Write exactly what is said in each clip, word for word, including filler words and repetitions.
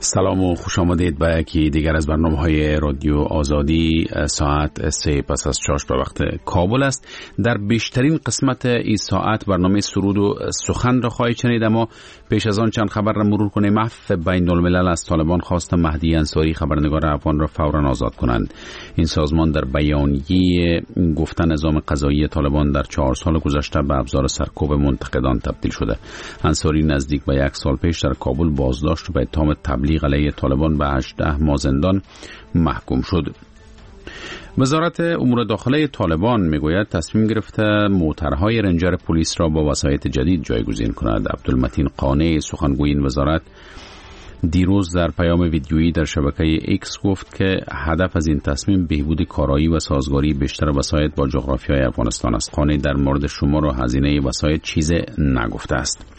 سلام و خوش آمدید به یکی دیگر از برنامه‌های رادیو آزادی. ساعت سه پس از چاش به وقت کابل است. در بیشترین قسمت این ساعت برنامه سرود و سخن را خواهید شنید، اما پیش از آن چند خبر را مرور کنیم. عفو بین الملل از طالبان خواست مهدی انصاری خبرنگار افغان را فوراً آزاد کنند. این سازمان در بیانیه گفت نظام قضایی طالبان در چهار سال گذشته به ابزار سرکوب منتقدان تبدیل شده. انصاری نزدیک به یک سال پیش در کابل بازداشت و به اتهام تبلیغ علیه طالبان به هجده ماه زندان محکوم شد. وزارت امور داخله طالبان میگوید تصمیم گرفته موترهای رنجر پلیس را با وسایط جدید جایگزین کند. عبدالمتین قانع سخنگوی این وزارت دیروز در پیام ویدیویی در شبکه ایکس گفت که هدف از این تصمیم بهبود کارایی و سازگاری بیشتر وسایط با جغرافیای افغانستان است. قانع در مورد شمار و هزینه وسایط چیز نگفته است.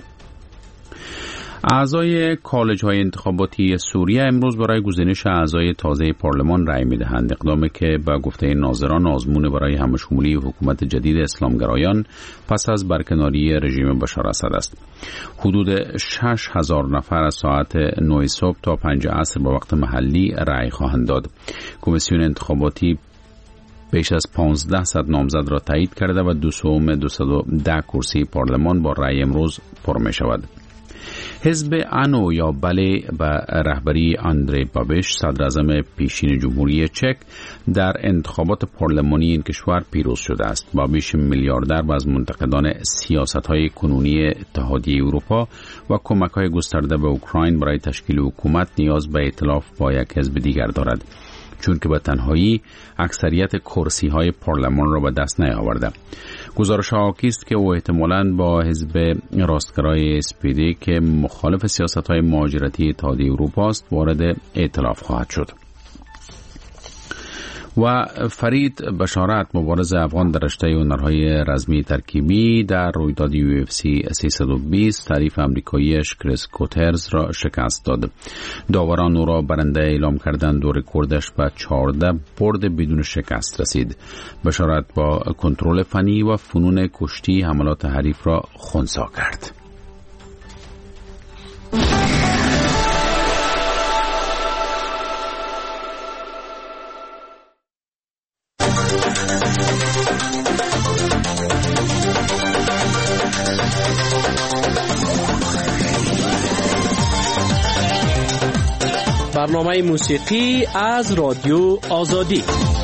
اعضای کالج های انتخاباتی سوریه امروز برای گزینش اعضای تازه پارلمان رأی می‌دهند. اقدامی که با گفته ناظران آزمون برای همشمولی حکومت جدید اسلامگرایان پس از برکناری رژیم بشار اسد است. حدود شش هزار نفر از ساعت نه صبح تا پنج عصر با وقت محلی رأی خواهند داد. کمیسیون انتخاباتی بیش از پانزده صد نامزد را تایید کرده و دویست دویست و ده کرسی پارلمان با رأی امروز پر می شود. حزب آنو یا بله به رهبری اندری بابش صدر اعظم پیشین جمهوری چک در انتخابات پارلمانی این کشور پیروز شده است. بابش میلیاردر و از منتقدان سیاست‌های کنونی اتحادیه اروپا و کمک‌های گسترده به اوکراین برای تشکیل حکومت نیاز به ائتلاف با یک حزب دیگر دارد، چون که به تنهایی اکثریت کرسی‌های پارلمان را به دست نیاورده. گزارش حاکی است که او احتمالاً با حزب راستگرای اسپیدی که مخالف سیاست‌های مهاجرتی اتحادیه اروپا است وارد ائتلاف خواهد شد. و فرید بشارت مبارز افغان در رشته هنرهای رزمی ترکیبی در رویداد یو اف سی سیصد و بیست تعریف امریکاییش کریس کوترز را شکست داد. داوران او را برنده اعلام کردند و رکوردش به چهارده برد بدون شکست رسید. بشارت با کنترل فنی و فنون کشتی حملات حریف را خنثی کرد. برنامه موسیقی از رادیو آزادی.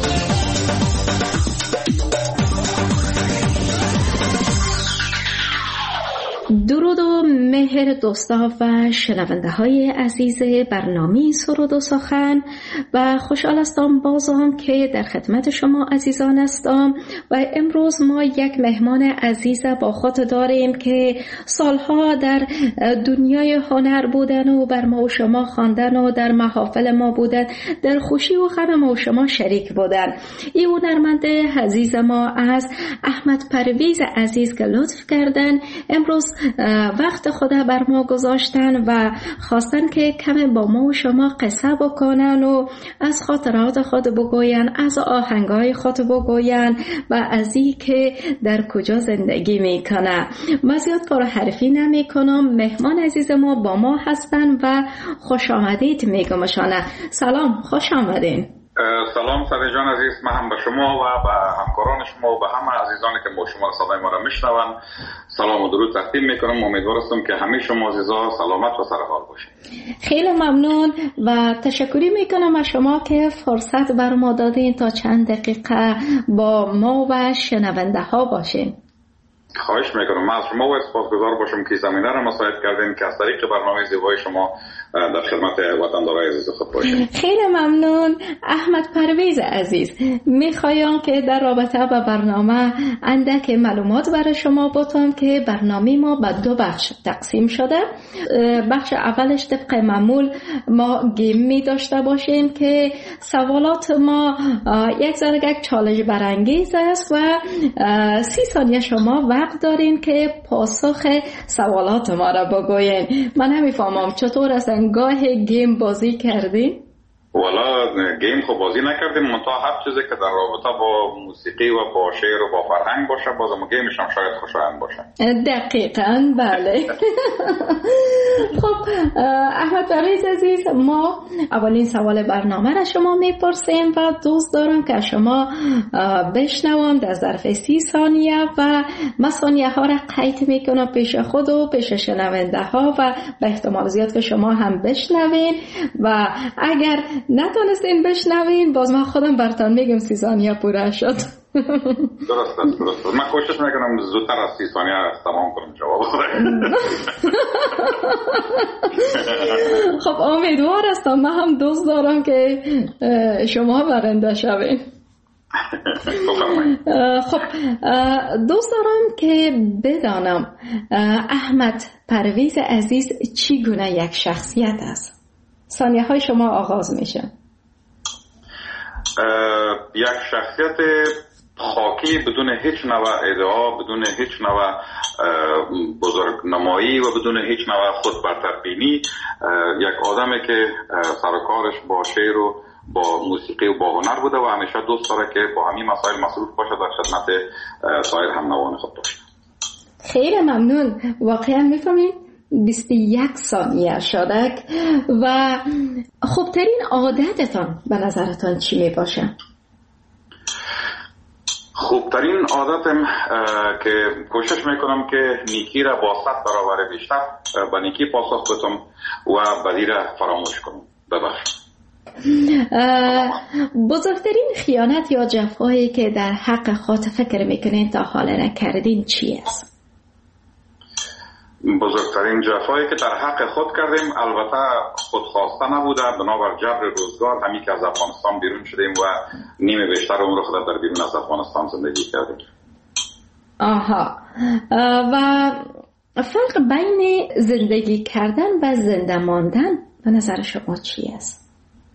درود و مهر دوستا و شنونده های عزیز برنامه سرود و سخن و خوشحال هستم بازم که در خدمت شما عزیزان هستم و امروز ما یک مهمان عزیز با خود داریم که سالها در دنیای هنر بودن و بر ما و شما خواندن و در محافل ما بودن، در خوشی و غم ما و شما شریک بودن. این هنرمند عزیز ما از احمد پرویز عزیز که لطف کردن امروز وقت خود بر ما گذاشتن و خواستن که کمی با ما و شما قصه بکنن و از خاطرات خود بگوین، از آهنگای خود بگوین و از این که در کجا زندگی میکنه. من زیاد پرحرفی نمی کنم. مهمان عزیز ما با ما هستن و خوش آمدید میگم شانه. سلام، خوش آمدین. سلام سعید جان عزیز، من هم به شما و به همکاران شما و به همه عزیزانی که با شما صدای ما را میشنون سلام و درود تقدیم میکنم. امیدوار هستم که همه شما عزیزا سلامت و سرحال باشید. خیلی ممنون و تشکری میکنم از شما که فرصت بر ما دادین تا چند دقیقه با ما و شنونده ها باشین. خواهش میکنم. من از شما و سپاسگزار باشم که زمینه را مساعد کردین که از طریق برنامه زیبای شما در خدمت وطندارای عزیز خود باشیم. خیلی ممنون. احمد پرویز عزیز، میخوایم که در رابطه با برنامه اندک معلومات برای شما بتونم که برنامه ما به دو بخش تقسیم شده. بخش اولش طبق معمول ما گیم می داشته باشیم که سوالات ما یک ذره یک چالش برانگیز است و سی ثانیه شما وقت دارین که پاسخ سوالات ما را بگوین. من نمیفهمم چطور است گاه گیم بازی کردین؟ والا گیم خب بازی نکردیم، منتها هر چیزی که در رابطه با موسیقی و با شعر و با فرهنگ باشه بازم گیمش هم شاید خوشایند باشه. دقیقاً بله. خب احمد پرویز عزیز، ما اولین سوال برنامه را شما میپرسیم و دوست دارم که شما بشنوم در ظرف سی ثانیه و من ثانیه ها را قید میکنم پیش خود و پیش شنونده ها و به احتمال زیاد که شما هم بشنوین و اگر نتونستین بشنوین باز من خودم براتون میگم سی ثانیه پوره شد. درست است درست است. من کوشش میکنم زودتر از سی ثانیه تمام کنم جواب. خب امیدوار هستم، من هم دوست دارم که شما برنده شوین. خب دوست دارم که بدانم احمد پرویز عزیز چی گونه یک شخصیت است؟ ثانیه های شما آغاز میشه. یک شخصیت خاکی بدون هیچ نوع ادعا، بدون هیچ نوع بزرگنمایی و بدون هیچ نوع خود برتربینی، یک آدمی که سر و کارش با شعر و با موسیقی و با هنر بوده و همیشه دوست داره که با همین مسائل مصروف باشه، در خدمت سایر هم نوان خود باشه. خیلی ممنون. واقعا میفهمید بیست و یک ثانیه شدک و خوبترین عادتتان به نظرتان چی می باشه؟ خوبترین عادتم که کوشش میکنم که نیکی را با صد برابر بیشتر به نیکی پاسخ بدم و بدی را فراموش کنم. ببخشید. بزرگترین خیانت یا جفایی که در حق خود فکر میکنین تا حالا نکردین چی است؟ بزرگترین جفایی که در حق خود کردیم البته خودخواسته نبوده، بنابر جبر روزگار همین که از افغانستان بیرون شدیم و نیمه بیشتر عمر خود در بیرون از افغانستان زندگی کردیم. آها. و فرق بین زندگی کردن و زنده ماندن به نظر شما چی است؟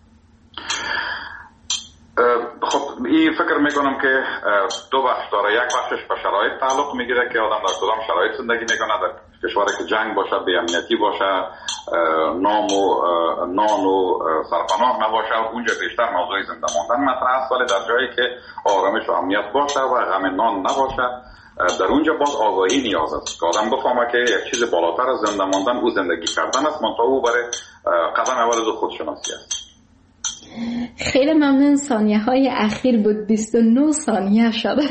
خب این فکر میکنم که دو بخش داره. یک بخشش به شرایط تعلق میگیره که آدم در کدام شرایط زندگی میکنه. در کشوری که جنگ باشه، بی‌امنیتی باشه، نام و نان و سرپناه نباشه، اونجا بیشتر موضوع زنده ماندن مطرح است. ولی در جایی که آرامش و امنیت باشه و غم نان نباشه، در اونجا باز آگاهی نیاز است که آدم بفهمه که یک چیز بالاتر از زنده ماندن او زندگی کردن است، منتها او برای قدم اول از خودشناسی است. خیلی ممنون. ثانیه های اخیر بود بیست و نه ثانیه شده.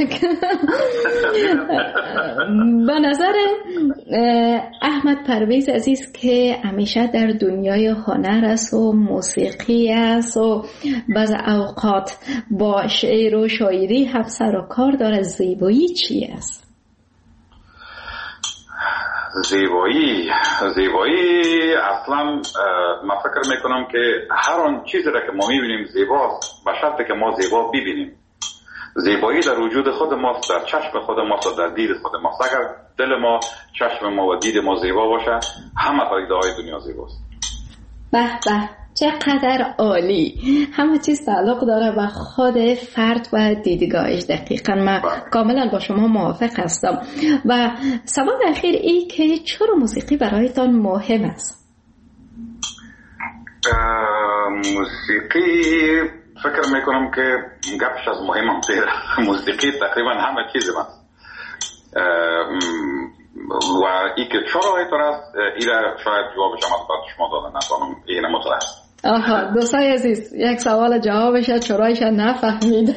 به نظر احمد پرویز عزیز که همیشه در دنیای هنر است و موسیقی است و بعض اوقات با شعر و شاعری هم سر و کار داره، زیبایی چی است؟ زیبایی زیبایی اصلا من فکر میکنم که هر آن چیزی را که ما میبینیم زیباست به شرطی که ما زیبا ببینیم. زیبایی در وجود خود ماست، در چشم خود ماست، در دید خود ماست. اگر دل ما، چشم ما و دید ما زیبا باشه، همه پدیده‌های دنیا زیباست. به به، چقدر عالی. همه چیز تعلق داره به خود فرد و دیدگاهش. دقیقا من کاملا با شما موافق هستم. و سوال اخیر ای که چرا موسیقی برایتان مهم است؟ موسیقی فکر میکنم که گپش از مهم هم تیره. موسیقی تقریبا همه چیز من و ای که چرا اینطور است ایره شاید جوابش هم از بعد شما دادن نتوانم اینه مطلع است. آها دوستای عزیز، یک سوال جوابش چرایش نفهمید.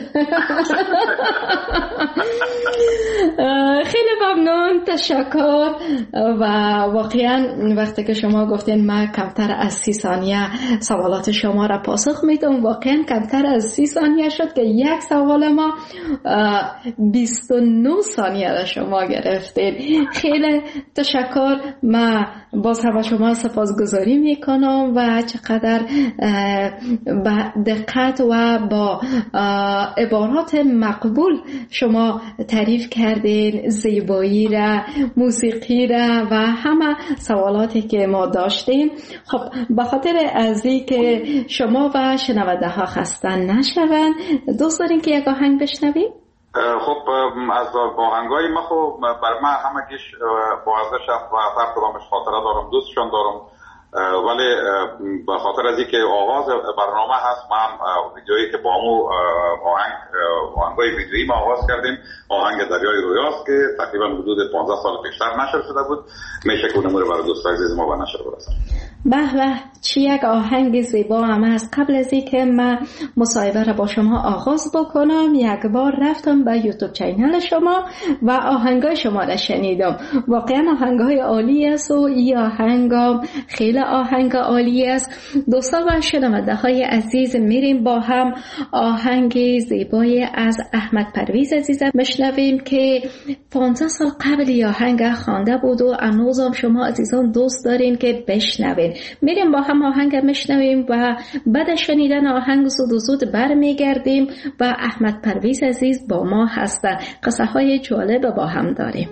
خیلی ممنون، تشکر. و واقعا وقتی که شما گفتین من کمتر از سی ثانیه سوالات شما را پاسخ میدم، واقعا کمتر از سی ثانیه شد که یک سوال ما بیست و نه ثانیه را شما گرفتین. خیلی تشکر. من باز هم شما سپاسگزاری میکنم و چقدر با دقت و با عبارات مقبول شما تعریف کردین زیبایی را، موسیقی را و همه سوالاتی که ما داشتیم. خب به خاطر از این که شما و شنونده ها خسته نشوند، دوست دارین که یک آهنگ بشنویم؟ خب از آهنگای ما خب بر من همه گیش با ارزش است و هر کدامش خاطره دارم، دوستشان دارم ولی به خاطر از اینکه آغاز برنامه هست، ما هم ویدیویی که با مو آهنگ آهنگای ویدیویی ما آغاز کردیم، آهنگ دریای رویاست که تقریبا حدود پانزده سال پیشتر نشر شده بود. میشه که اونمو رو برای دوستان عزیز ما به نشر برسونیم. به به، چی یک آهنگ زیبا هم است. قبل از اینکه من مصاحبه را با شما آغاز بکنم، یک بار رفتم به یوتیوب چینل شما و آهنگای شما را شنیدم. واقعا آهنگای عالی است و این آهنگ خیلی آهنگ عالی است. دوستان و شنونده های عزیز، میریم با هم آهنگ زیبای از احمد پرویز عزیز مشنویم که پانزده سال قبل این آهنگ خوانده بود و هنوزم شما عزیزان دوست دارین که بشنوین. میریم با هم آهنگ مشنویم و بعد شنیدن آهنگ زود و زود برمیگردیم و احمد پرویز عزیز با ما هستن. قصه های جالب با هم داریم.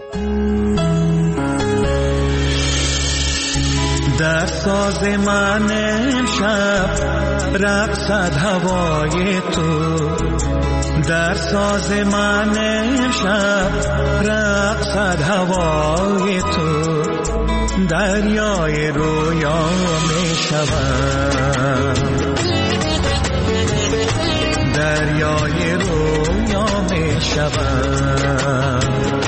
در ساز من امشب رقصد هوای تو، در ساز من امشب رقصد هوای تو، دریای رویا می شود، دریای رویا می شود،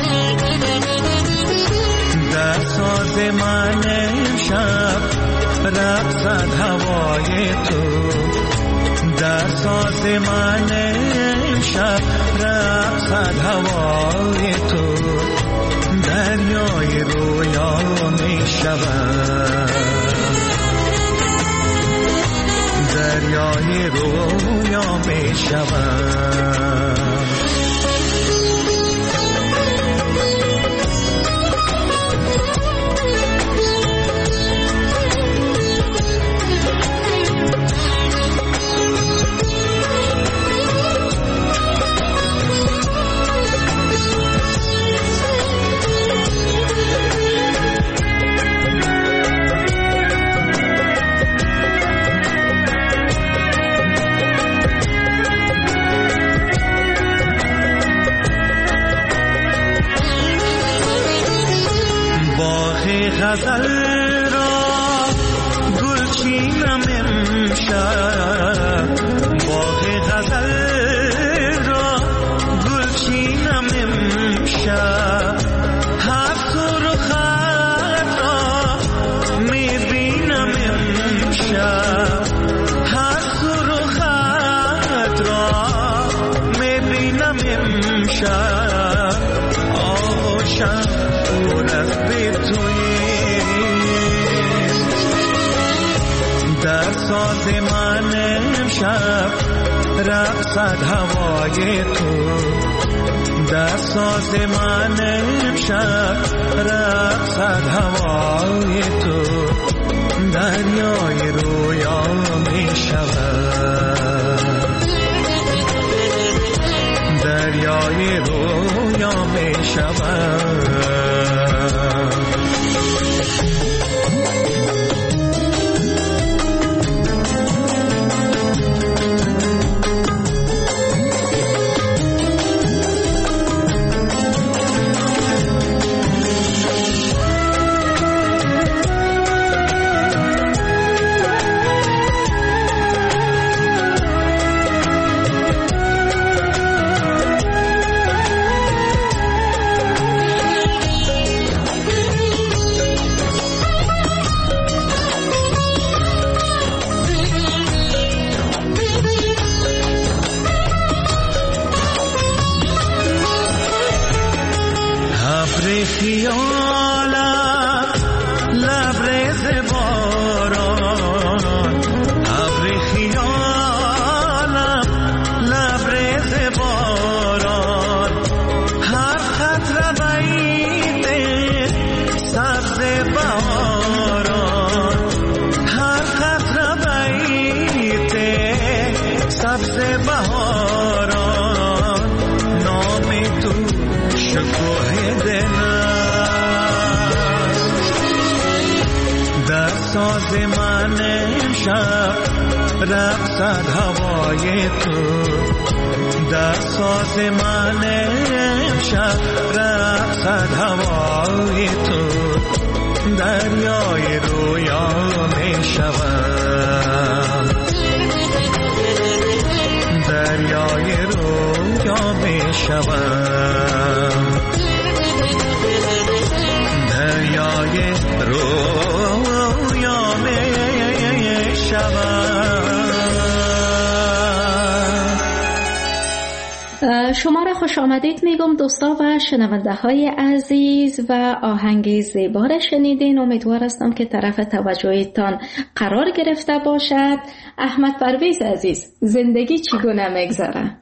در ساز من امشب رقصد هوای تو، در ساز من امشب رقصد هوای تو، دریای رویا می شود، دریای رویا می شود. غزل را گلچینم امشب، باغ غزل را گلچینم امشب، هر سرخت را میبینم امشب، هر سرخت را میبینم امشب، آغوشم پر از به توی، در ساز من امشب رقصد هوای تو، در ساز من امشب رقصد هوای تو، دریای رویا می شود، دریای رویا می شود. ساز من امشب رقصد هوای تو، در ساز من امشب رقصد هوای تو، دریای رویا می شوم دریای رویا می شوم دریای رویا می شوم. شما را خوش آمدید میگم دوستا و شنونده های عزیز و آهنگ زیبا را شنیدین. امیدوار هستم که طرف توجهتان قرار گرفته باشد. احمد پرویز عزیز، زندگی چگونه میگذره؟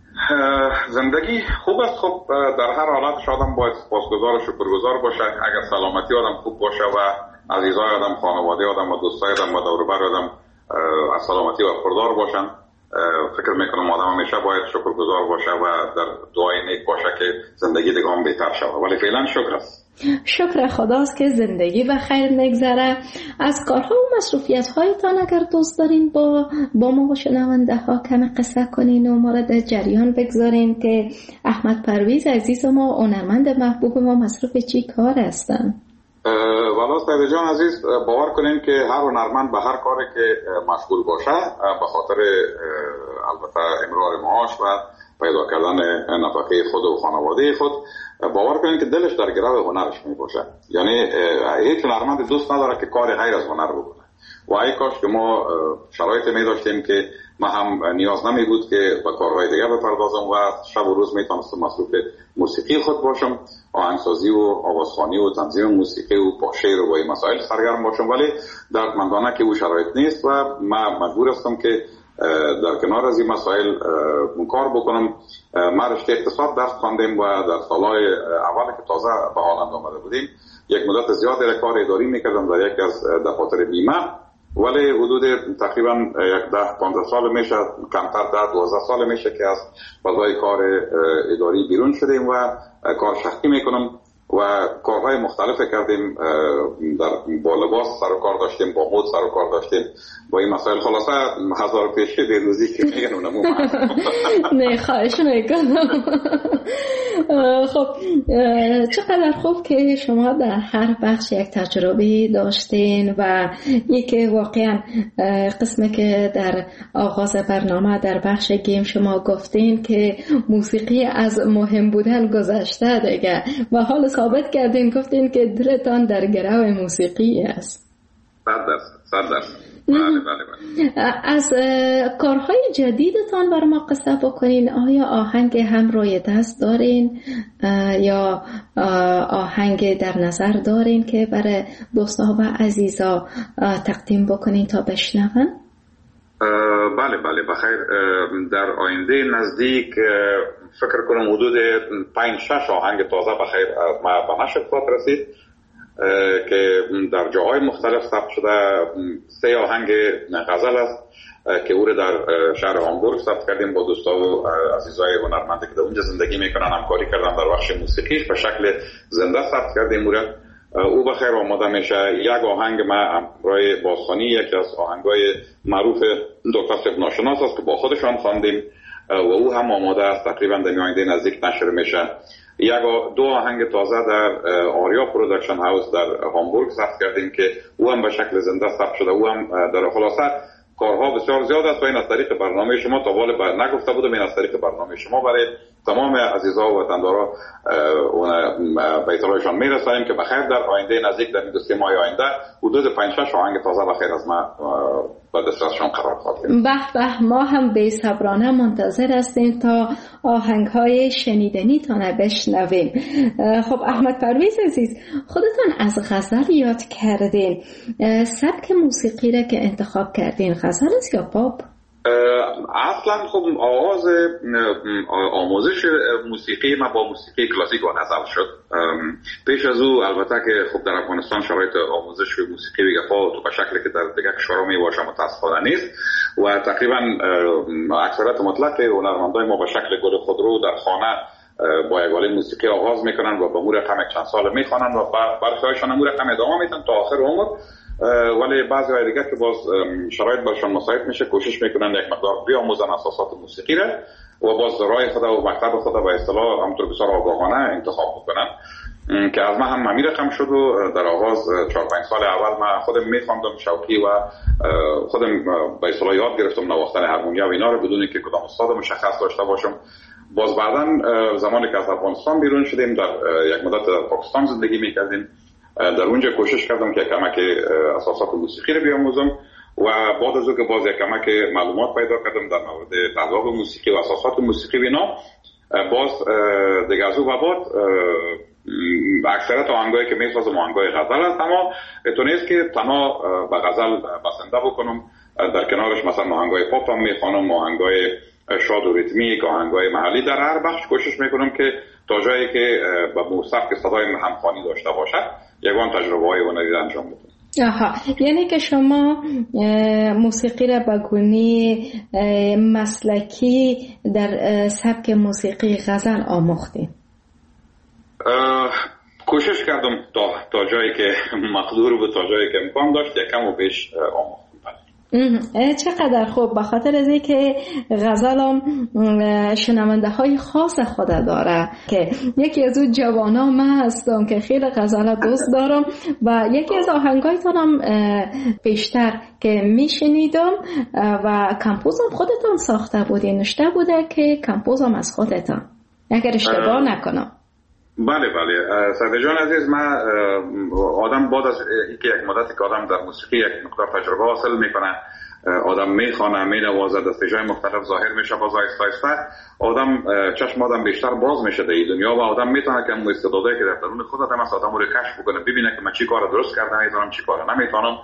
زندگی خوب است. خب در هر حالت آدم باید سپاسگزار و شکرگزار باشه. اگر سلامتی آدم خوب باشه و عزیزای آدم، خانواده آدم و دوستای آدم و دور و بر آدم از سلامتی و خبردار باشن، فکر میکنم آدم همیشه باید شکرگزار باشه و در دعای نیک باشه که زندگی دیگه هم بهتر شود. ولی فعلا شکر است. شکر خداست که زندگی به خیر میگذره. از کارها و مصروفیت هایتان اگر دوست دارین با با ما و شنونده ها کمی قصه کنین و ما را در جریان بگذارین که احمد پرویز عزیز ما، هنرمند محبوب ما، مصروف چی کار هستن؟ والا سید جان عزیز، باور کنین که هر هنرمند به هر کاری که مشغول باشه به خاطر البته امرار معاش و پیدا کردن نفقه خود و خانواده خود، باور کنین که دلش در گرو هنرش می باشه. یعنی هیچ هنرمند دوست نداره که کار غیر از هنر بکنه و ای کاش که ما شرایط می داشتیم که ما هم نیاز نمی بود که به کارهای دیگه بپردازم و شب و روز می تونستم مصروف موسیقی خود باشم، آهنگسازی و آوازخوانی و تنظیم موسیقی و با شعر و با این مسائل سرگرم باشم. ولی دردمندانه که او شرایط نیست و من مجبور هستم که در کنار از این مسائل کار بکنم. ما رشته اقتصاد درس خواندیم و در سالهای اول که تازه به هالند آمده بودیم یک مدت زیادی را کار اداری میکردم در یک از دفاتر بیمه، ولی حدود تقریبا یک ده پانزده سال میشه، کمتر ده دوازده سال میشه که از فضای کار اداری بیرون شدیم و کار شخصی میکنم و کارهای مختلف کردیم. در با لباس سر و کار داشتیم، با مد سر و کار داشتیم، با این مسائل. خلاصه هزار پیشه دیروزی که میگن اونمو نه خواهش میکنم. خب چقدر خوب که شما در هر بخش یک تجربه داشتین و یکی واقعا قسمی که در آغاز برنامه در بخش گیم شما گفتین که موسیقی از مهم بودن گذشته دیگه و حال ثابت کردین، گفتین که دلتان در گرو موسیقی است. صد درصد صد درصد. بله بله بله. از کارهای جدیدتان بر ما قصه بکنین. آیا آهنگ هم روی دست دارین یا آهنگ در نظر دارین که برای دوستا و عزیزا تقدیم بکنین تا بشنون؟ بله بله بخیر. در آینده نزدیک فکر کنم حدود پنج شش آهنگ تازه بخیر ما به نشر خواهد رسید که در جاهای مختلف ثبت شده. سه آهنگ غزل است که او را در شهر هامبورگ ثبت کردیم با دوستا و عزیزای هنرمندی که در اونجا زندگی میکنن، همکاری کردن در بخش موسیقیش به شکل زنده ثبت کردیم. او را او بخیر آماده میشه. یک آهنگ ما برای بازخوانی، یکی از آهنگای معروف دکتر صاحب ناشناس است که با خودشان خواندیم و او هم آماده است، تقریبا در آینده نزدیک نشر میشه. یک دو آهنگ تازه در آریا پروداکشن هاوس در هامبورگ ثبت کردیم که او هم به شکل زنده ثبت شده. او هم در خلاصه کارها بسیار زیاد است و این از طریق برنامه شما تا والا نگفته بودم، این از طریق برنامه شما برای تمام عزیزا و وطندارا به اطلاعشان میرسانیم که بخیر در آینده نزدیک در این دو سه ماه آینده حدود پنج شش آهنگ تازه بخیر از ما به دسترسشان قرار خواهد گرفت. به به، ما هم بی‌صبرانه منتظر هستیم تا آهنگ‌های شنیدنی تا بشنویم. خب احمد پرویز عزیز، خودتان از غزل یاد کردین. سبک موسیقی را که انتخاب کردین غزل است یا پاپ؟ اصلا خب آغاز آموزش موسیقی ما با موسیقی کلاسیک و غزل شد. پیش از او البته که خب در افغانستان شرایط آموزش موسیقی بگفا تو به شکلی که در دیگه کشورها می باشه متاسفانه نیست و تقریبا اکثریت مطلق هنرمندای ما به شکل گل خودرو در خانه با یگاله موسیقی آغاز میکنن و با مور رقم چند سال میخوانن و برخیایشان مور رقم ادامه میدن تا آخر عمر. ولی بعضی های دیگه که باز شرایط برشان مساعد میشه کوشش میکنن یک مقدار بیاموزن اساسات موسیقی را و باز راه خود و مکتب خود به اصطلاح همونطور بسیار آگاهانه انتخاب بکنن. که از من هم ممی رقم شد و در آغاز چهار پنج سال اول من خودم میخواندم شوقی و خودم به اصطلاح یاد گرفتم نواختن هارمونیا و اینا رو بدون که کدام استاد مشخص داشته باشم. باز بعداً زمانی که از افغانستان بیرون شدیم در یک مدت در پاکستان زندگی میکردیم، در اونجا کوشش کردم که کمک اساسات موسیقی رو بیاموزم و بعد از اون که باز یک کمک معلومات پیدا کردم در مورد آداب موسیقی و اساسات موسیقی و اینا، باز دیگه از اون بعد اکثرت آهنگایی که میسازم آهنگای غزل است، اما تو نیست که تنها به غزل بسنده بکنم، در کنارش مثلا آهنگای پاپ هم میخوانم، آهنگای شاد و ریتمیک، آهنگای محلی. در هر بخش کوشش میکنم که تا جایی که به سبک صدای همخوانی داشته باشد یگان تجربه های ونری انجام بدم. آها، یعنی که شما موسیقی را به گونه مسلکی در سبک موسیقی غزل آموختید؟ کوشش کردم تا تا جایی که مقدور بود، تا جایی که امکان داشت یکم و بیش آموختم. چقدر خوب، به خاطر از اینکه غزل هم شنونده های خاص خود داره که یکی از اون جوانا من هستم که خیلی غزل دوست دارم و یکی از آهنگایتان هم بیشتر که میشنیدم و کمپوزم خودتان ساخته بودی، نشته بوده که کمپوزم از خودتان اگر اشتباه نکنم. بله بله سعید جان عزیز، من آدم بعد از اینکه یک مدتی که آدم در موسیقی یک مقدار تجربه حاصل میکنه، آدم میخوانه، مینوازه، دستجای مختلف ظاهر میشه، باز آهسته آهسته آدم چشم آدم بیشتر باز میشه در این دنیا و آدم میتونه که استعدادایی که در درون خود آدم است آدم رو کشف بکنه، ببینه که من چی کار درست کردم میتونم، چی کار نمیتونم.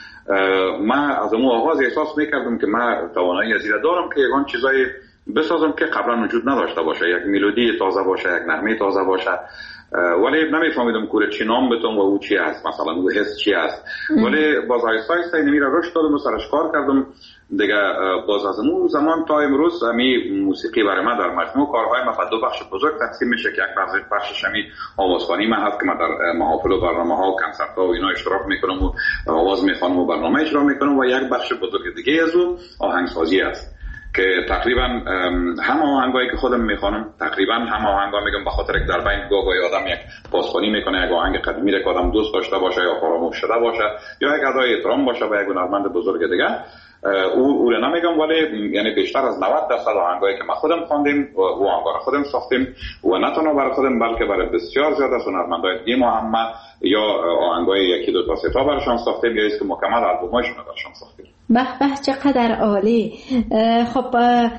من از اون آغاز احساس میکردم که من توانایی از این دارم که یگان چیزای بسازم که قبلا وجود نداشته باشه، یک ملودی تازه باشه، یک نغمه تازه باشه، ولی نمیفهمیدم کوره چی نام بتونم و او چی است، مثلا او حس چی است. ولی باز آیسته آیسته اینمی را رشد دادم و سرش کار کردم دیگه. باز از اون زمان تا امروز همی موسیقی برای من در مجموع کارهای من دو بخش بزرگ تقسیم میشه که یک بخشش همی آوازخوانی من هست که من در محافل و برنامه‌ها و کنسرت‌ها و اینا اشتراک میکنم و آواز میخوانم و برنامه اجرا میکنم، و یک بخش بزرگ دیگه از اون آهنگسازی است که تقریبا هم آهنگایی که خودم میخوانم، تقریبا هم آهنگا میگم به خاطر که در بین گاهی آدم یک بازخوانی میکنه، یک آهنگ قدیمی رو که آدم دوست داشته باشه یا فراموش شده باشه یا یک ادای احترام باشه به یک هنرمند بزرگ دیگه، او او رو نمیگم، ولی یعنی بیشتر از نود درصد آهنگایی که ما خودم خواندیم و آهنگا رو خودم ساختیم و نه تنها برای خودم بلکه برای بسیار زیاد از هنرمندای دیگه ما هم یا آهنگای یکی دو تا سه تا براشون ساختیم یا است که مکمل آلبوماشون براشون ساختیم. به به چقدر عالی. خب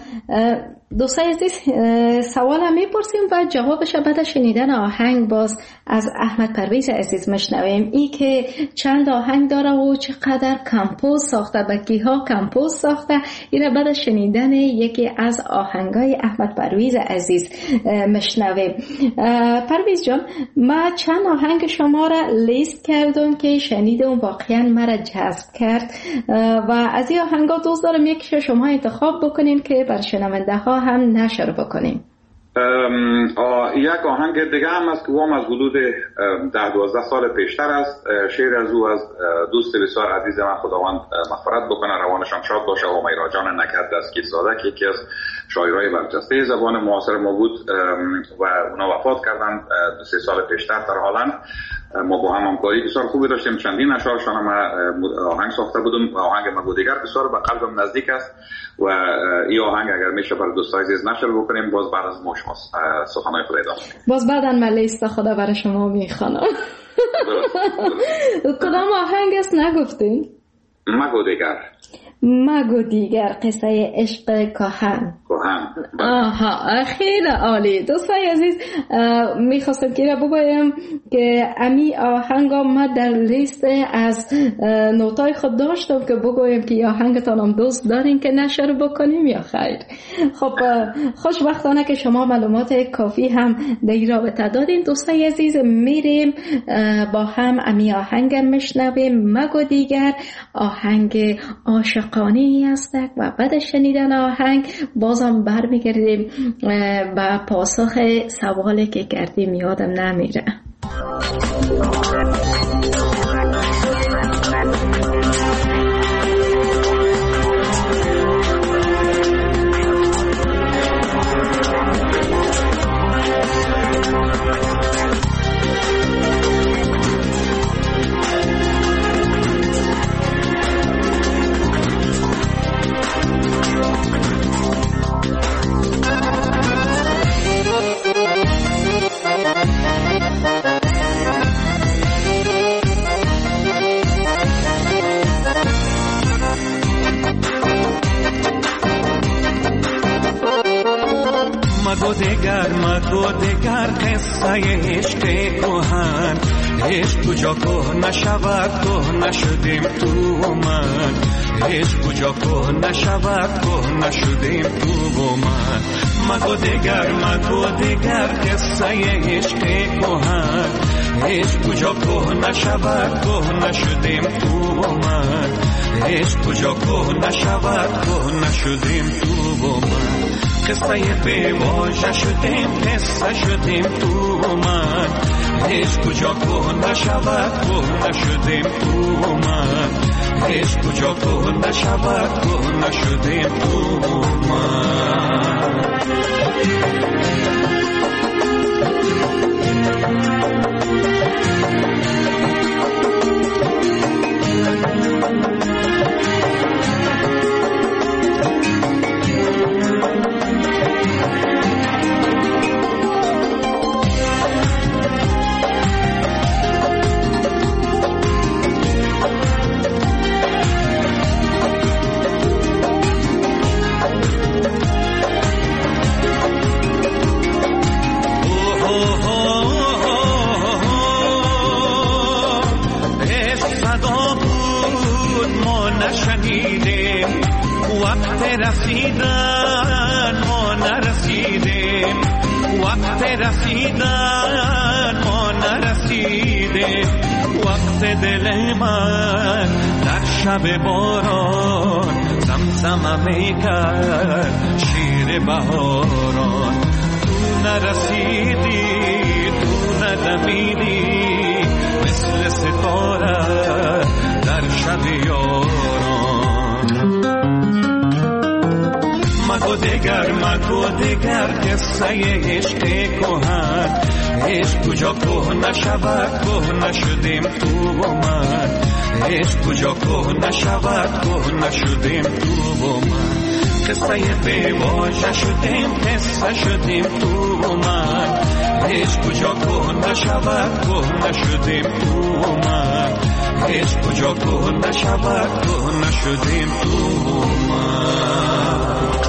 دوستای عزیز، سوالم میپرسیم و جوابش بعد شنیدن آهنگ باز از احمد پرویز عزیز مشنویم. ای که چند آهنگ داره و چقدر کمپوز ساخته، به کیها کمپوز ساخته، این بعد شنیدن یکی از آهنگای احمد پرویز عزیز مشنویم. پرویز جان، ما چند آهنگ شما را لیست کردم که شنیدم واقعا مرا جذب کرد و از این آهنگا دوست دارم یکیش شما انتخاب بکنین که بر شنونده ها هم نشر بکنیم. یک آهنگ دیگه هم است که هم از حدود ده دوازده سال پیشتر است. شعر از او از دوست بسیار عزیز من، خداوند مغفرت بکنه، روانشان شاد باشه، و میرا جان نکرد دستگیر زاده که یکی از شاعرای برجسته زبان معاصر ما بود و اونا وفات کردن دو سه سال پیشتر در هالند. ما با هم همکاری بسیار خوبی داشتیم، چندین اشعارشان هم آهنگ ساخته بودم. آهنگ مگو دیگر بسیار به قلبم نزدیک است و این آهنگ اگر میشه برای دوستای عزیز نشر بکنیم، باز بعد از ما شما سخنای خود ادامه کنیم. باز بعداً من لیست خدا برای شما میخوانم. کدام آهنگ است نگفتین؟ مگو دیگر. مگو دیگر، قصه عشق کهن. کهن. آها، خیلی عالی. دوستای عزیز، میخواستم که را بگویم که امی آهنگا ما در لیست از نوتای خود داشتم که بگویم که آهنگتان هم دوست دارین که نشر بکنیم یا خیر. خب خوشبختانه که شما معلومات کافی هم در این رابطه دادین. دوستای عزیز، میریم با هم امی آهنگ میشنویم. مگو دیگر آهنگ عاشقانه است و بعد شنیدن آهنگ بازم برمیگردیم به پاسخ سوالی که کردیم، یادم نمیره. مگو دگر قصه عشق کهن، عشق کجا که نشود که نشدیم تو من، عشق کجا که نشود که نشدیم تو من. مگو دگر مگو دگر قصه عشق کهن، عشق کجا که نشود که نشدیم تو من، عشق کجا که نشود که نشدیم تو من. قصه بی واژه شدیم قصه شدیم تو من، عشق کجا که نشود که نشدیم تو من، عشق کجا که نشود که نشدیم تو من. رسیدن ما نرسیدیم، وقت رسیدن ما نرسیدیم، وقت دل من در شب باران زمزمه میکرد شیر بهاران. تو نرسیدی تو ندمیدی مثل ستاره در شب یاران. مگو دگر مگو دگر قصه عشق کهن، عشق کجا که نشود که نشدیم تو من، عشق کجا که نشود که نشدیم تو من. قصه بی واژه شدیم قصه شدیم تو من، عشق کجا که نشود که نشدیم تو من، عشق کجا که نشود که نشدیم تو من.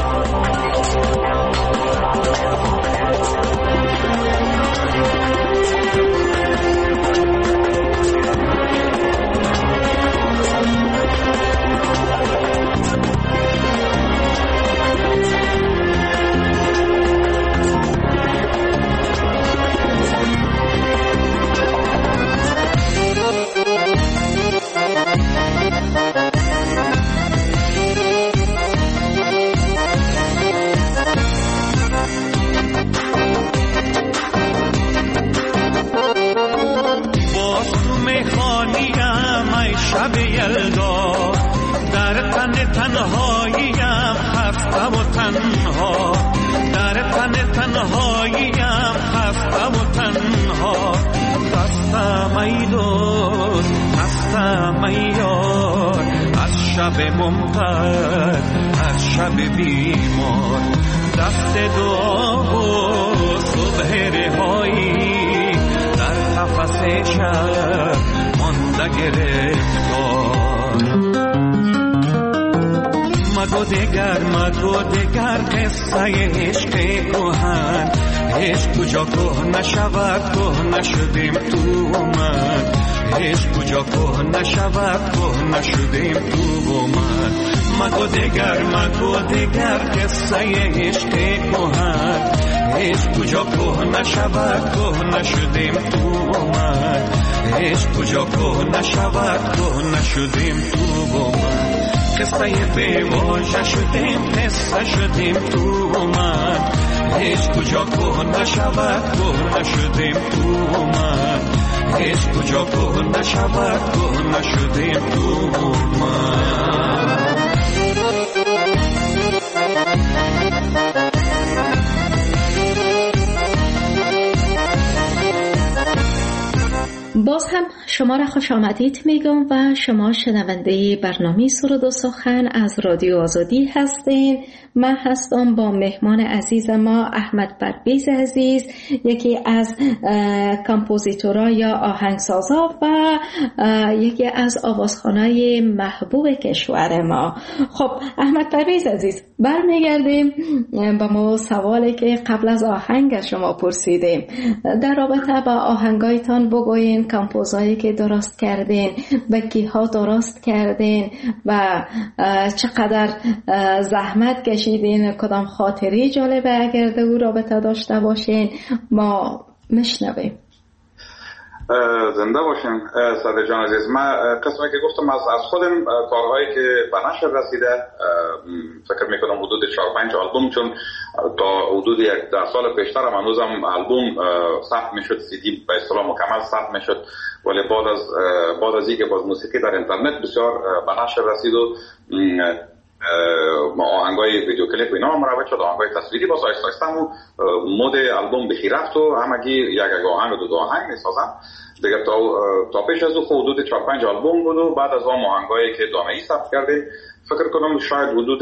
شب یلدا در تن تنهاییم خسته و تنها، در تن تنهاییم خسته و تنها. خسته ای دوست خسته ای یار از شب ممطر از شب بیمار. دست دعا و صبح رهایی در قفس شب مانده گرفتار. مگو دگر مگو دگر قصه عشق کهن، عشق کجا که نشود که نشدیم تو من، عشق کجا که نشود که نشدیم تو من. مگو دگر مگو دگر قصه عشق کهن، عشق کجا که نشود که نشدیم تو من، عشق کجا که نشود که نشدیم تو من. قصه بی واژه شدیم قصه شدیم تو من، عشق کجا که نشود که نشدیم تو من، عشق کجا که نشود که نشدیم تو من. باز هم شما را خوش آمدید میگم و شما شنونده برنامه سرود و سخن از رادیو آزادی هستین. من هستم با مهمان عزیز ما احمد پرویز عزیز، یکی از کامپوزیتورها یا آهنگسازا و یکی از آوازخوانای محبوب کشور ما. خب احمد پرویز عزیز، برمیگردیم با ما سوالی که قبل از آهنگ از شما پرسیدیم در رابطه با آهنگایتان بگوین، کامپوزایی که درست کردین، به کیها درست کردین و چقدر زحمت کشیدین، کدام خاطری جالبه اگر در او رابطه داشته باشین ما مشنویم. زنده باشین صدر جان عزیز. من قسمی که گفتم از از خودم کارهایی که به نشر رسیده فکر میکنم حدود چهار پنج آلبوم، چون تا حدود یک ده سال پیشتر هم هنوزم آلبوم ثبت میشد، سی دی به اصطلاح مکمل ثبت میشد، ولی بعد از بعد از اینکه باز موسیقی در اینترنت بسیار به نشر رسید و آهنگای ویدیو کلیپ اینا هم روایت شد، آهنگای تصویری باز آیسته آیسته هم مود آلبوم بخی رفت و همگی یک یک آهنگ و دو دو آهنگ میسازن دیگه. تا تا پیش از او حدود چهار پنج آلبوم بود و بعد از اون آهنگایی که دانه‌ای ثبت کرده فکر کنم شاید حدود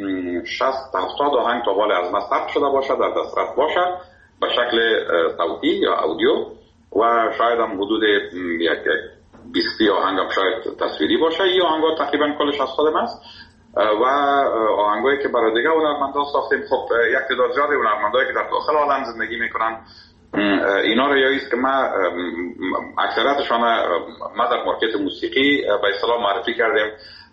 شصت هفتاد آهنگ تا بالا از ما ثبت شده باشه، در دسترس باشه به شکل صوتی یا اودیو، و شاید هم حدود یک بیست آهنگ هم شاید تصویری باشه. این آهنگا تقریبا کلش از خودم است و آهنگایی که برای دیگه هنرمندان ساختیم. خب یک تعداد زیادی هنرمندایی که در داخل عالم زندگی میکنن اینا رو یاییست که ما اکثریتشان ما در مارکت موسیقی به اصطلاح معرفی کردیم،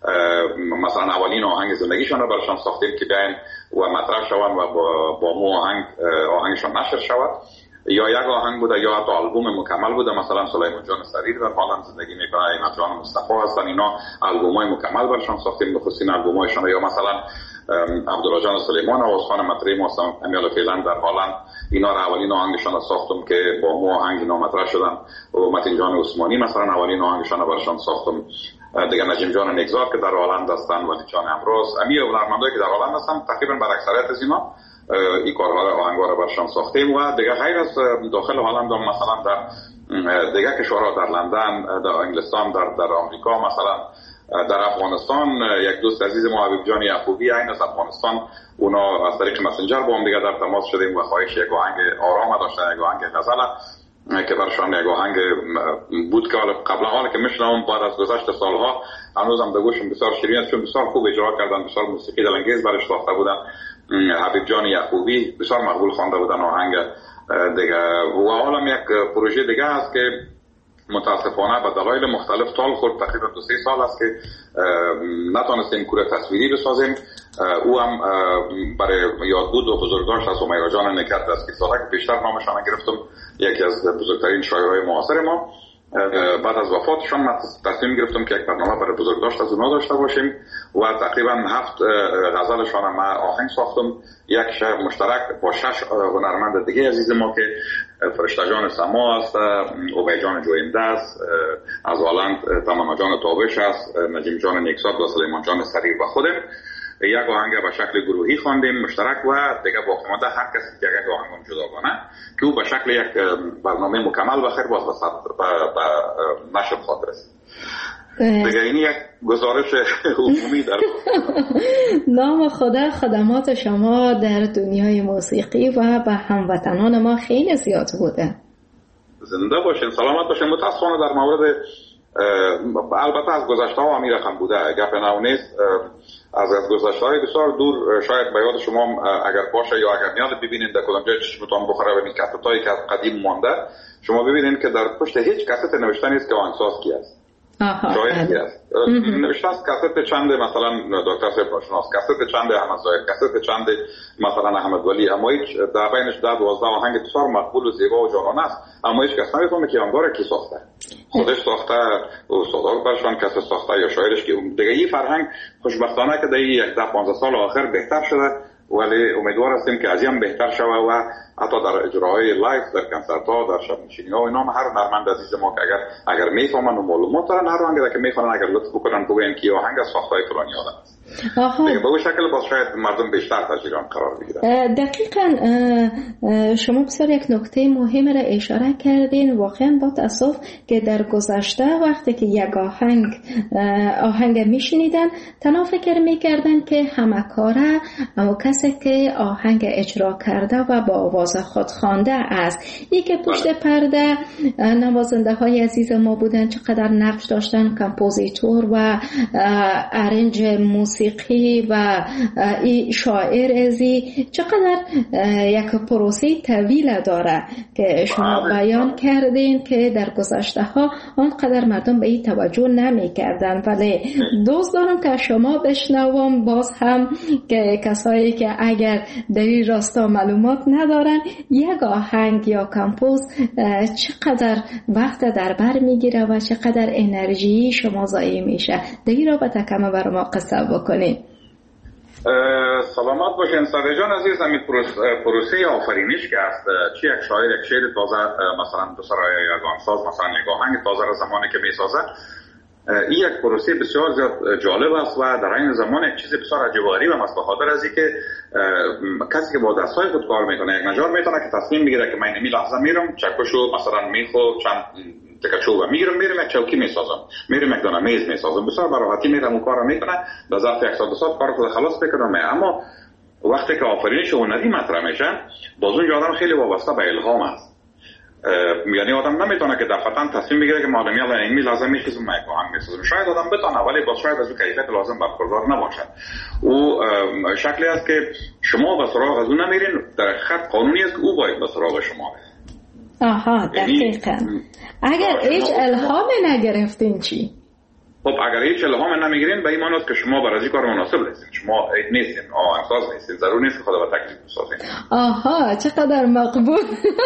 مثلا اولین آهنگ زندگیشان رو براشان ساختیم که بیاین و مطرح شوند و با, با مو آهنگ آهنگشان نشر شود، یا یک آهنگ بوده یا حتی آلبوم مکمل بوده. مثلا سلیمان جان سریر در حالم زندگی میکنه، اینا جان مصطفی هستن، اینا آلبومای مکمل براشون ساختیم، بخصوص آلبومایشون. یا مثلا عبدالله جان سلیمان آوازخوان مطرح ما هستن امیال فعلا در حالم، اینا را اولین آهنگشان ساختم که با مو آهنگ اینا مطرح شدن. و متین جان عثمانی مثلا اولین آهنگشان براشون ساختم دیگه. نجیم جان نگذار که در هلند هستن، ولی جان امروز امی هنرمندایی که در هلند هستن تقریبا بر اکثریت از اینا این کارها رو آهنگا رو برشان ساختیم. و دیگه غیر از داخل هلند هم مثلا در دیگه کشورها، در لندن، در انگلستان، در در آمریکا، مثلا در افغانستان یک دوست عزیز ما حبیب جان یعقوبی این از افغانستان، اونا از طریق مسنجر با هم دیگه در تماس شدیم و خواهش یک آهنگ آرام داشتن، یک آهنگ غزل که برشان یک آهنگ بود که قبل حال که میشنم بعد از گذشت سالها هنوزم به گوشم بسیار شیرین است، چون بسیار خوب اجرا کردن، بسیار موسیقی دلانگیز برش ساخته بودن. حبیب جان یعقوبی بسیار مقبول خوانده بودن آهنگ دیگه. و حالا یک پروژه دیگه هست که متاسفانه به دلایل مختلف طال خورد، تقریبا دو سه سال است که نتونستیم کور تصویری بسازیم. او هم برای یادبود و بزرگداشت از همیرا جان نکرد از که ساله که پیشتر نامشان گرفتم، یکی از بزرگترین شاعرای معاصر ما. بعد از وفاتشان من تصمیم گرفتم که یک برنامه برای بزرگداشت از اونا داشته باشیم و تقریبا هفت غزلشان ما آهنگ ساختم، یک شعر مشترک با شش هنرمند دیگه عزیز ما که فرشته جان سما است، اوبای جان جوینده است از هلند، تمام جان تابش است، نجیم جان نیکسات و سلیمان جان سریر و خودم. یک آهنگ به شکل گروهی خواندیم مشترک و دیگه باقی مانده هر کسی که یک آهنگ جداگانه که او به شکل یک برنامه مکمل بخیر باز به نشر خواهد رسید. دیگه این یک گزارش عمومی در نام خدا خدمات شما در دنیای موسیقی و به هموطنان ما خیلی زیاد بوده. زنده باشین، سلامت باشین. متاسفانه در مورد البته از گذشته ها امیر رقم بوده، گپ نو نیست. از از گذشته های بسیار دور شاید به یاد شما اگر باشه یا اگر میاد ببینید در کدام جای چشمتون بخوره و این کست هایی که قدیم مانده شما ببینید که در پشت هیچ کست نوشته نیست که آهنگساز کی است. شاید کی است نوشته است کست چند مثلا دکتر صاحب ناشناس، کست چند احمد ظاهر، کست چند مثلا احمد ولی، اما هیچ در بینش ده دوازده آهنگ بسیار مقبول و زیبا و جانانه است، اما هیچ کس نمیفهمه که آهنگا کی ساخته، خودش ساخته، استاد برشان کس ساخته یا شاعرش که دیگه. این فرهنگ خوشبختانه که در یک ده پانزده سال آخر بهتر شده، ولی امیدوار هستیم که از این بهتر شود و حتی در اجراهای لایف، در کنسرت ها، در شب نشینی ها و اینا هر هنرمند عزیز ما که اگر اگر میفهمن و معلومات دارن هر آهنگی که میخوان اگر لطف بکنن بگن که آهنگ از ساختای فلانی آدم است. به اون شکل باز شاید مردم بیشتر تجربه قرار بگیرن. دقیقاً شما بسیار یک نکته مهم را اشاره کردین. واقعا با تاسف که در گذشته وقتی که یک آهنگ آهنگ میشنیدن تنها فکر میکردن که همه کاره اما کسی که آهنگ اجرا کرده و با آواز خود خوانده است. این که پشت پرده نوازنده های عزیز ما بودن، چقدر نقش داشتن، کمپوزیتور و ارنج موسیقی و ای شاعر ازی، چقدر یک پروسه طویل داره که شما بیان کردین که در گذشته ها آنقدر مردم به این توجه نمی کردن. ولی دوست دارم که شما بشنوم باز هم که کسایی که اگر در این راستا معلومات ندارن، یک آهنگ یا کمپوز چقدر وقت در بر میگیره و چقدر انرژی شما ضایع میشه. در این رابطه کم برای ما قصه بکنید. سلامت باشین ساده جان عزیز. همین پروسه آفرینش که است، چی یک شاعر یک شعر تازه مثلا دو سرای یک آهنگساز مثلا یک آهنگ تازه را زمانی که میسازه، این یک پروسه بسیار زیاد جالب است و در این زمان یک چیز بسیار عجیب و غریب است، به خاطر از اینکه کسی که با دستای خود کار میکنه یک نجار میتونه که تصمیم بگیره که من این لحظه میرم چکشو مثلا میخو چند تکچو و میگیرم میرم یک چوکی میسازم، میرم یک دانه میز میسازم، بسیار به راحتی میرم اون کارو میکنه، در ظرف یک ساعت دو ساعت کارو خود خلاص میکنم. اما وقتی که آفرینش هنری مطرح میشه، باز اون آدم خیلی وابسته به الهام است. یعنی آدم نمیتونه که دفعتاً تصمیم بگیره که مادامی الان این لازم میشه من یک آهنگ میسازم. شاید آدم بتونه ولی با شاید از اون کیفیت لازم برخوردار نباشه. او شکلی است که شما به سراغ از اون نمیرین، در خط قانونی است که او باید به سراغ شما بره. آها دقیقاً. اگر هیچ الهام نگرفتین چی؟ خب اگر هیچ الهام نمیگیرین به این معنی است که شما برای کار مناسب نیستین، شما نیستین، آهنگساز نیستین، ضرور نیست خدا به تکلیف بسازین. آها چقدر مقبول.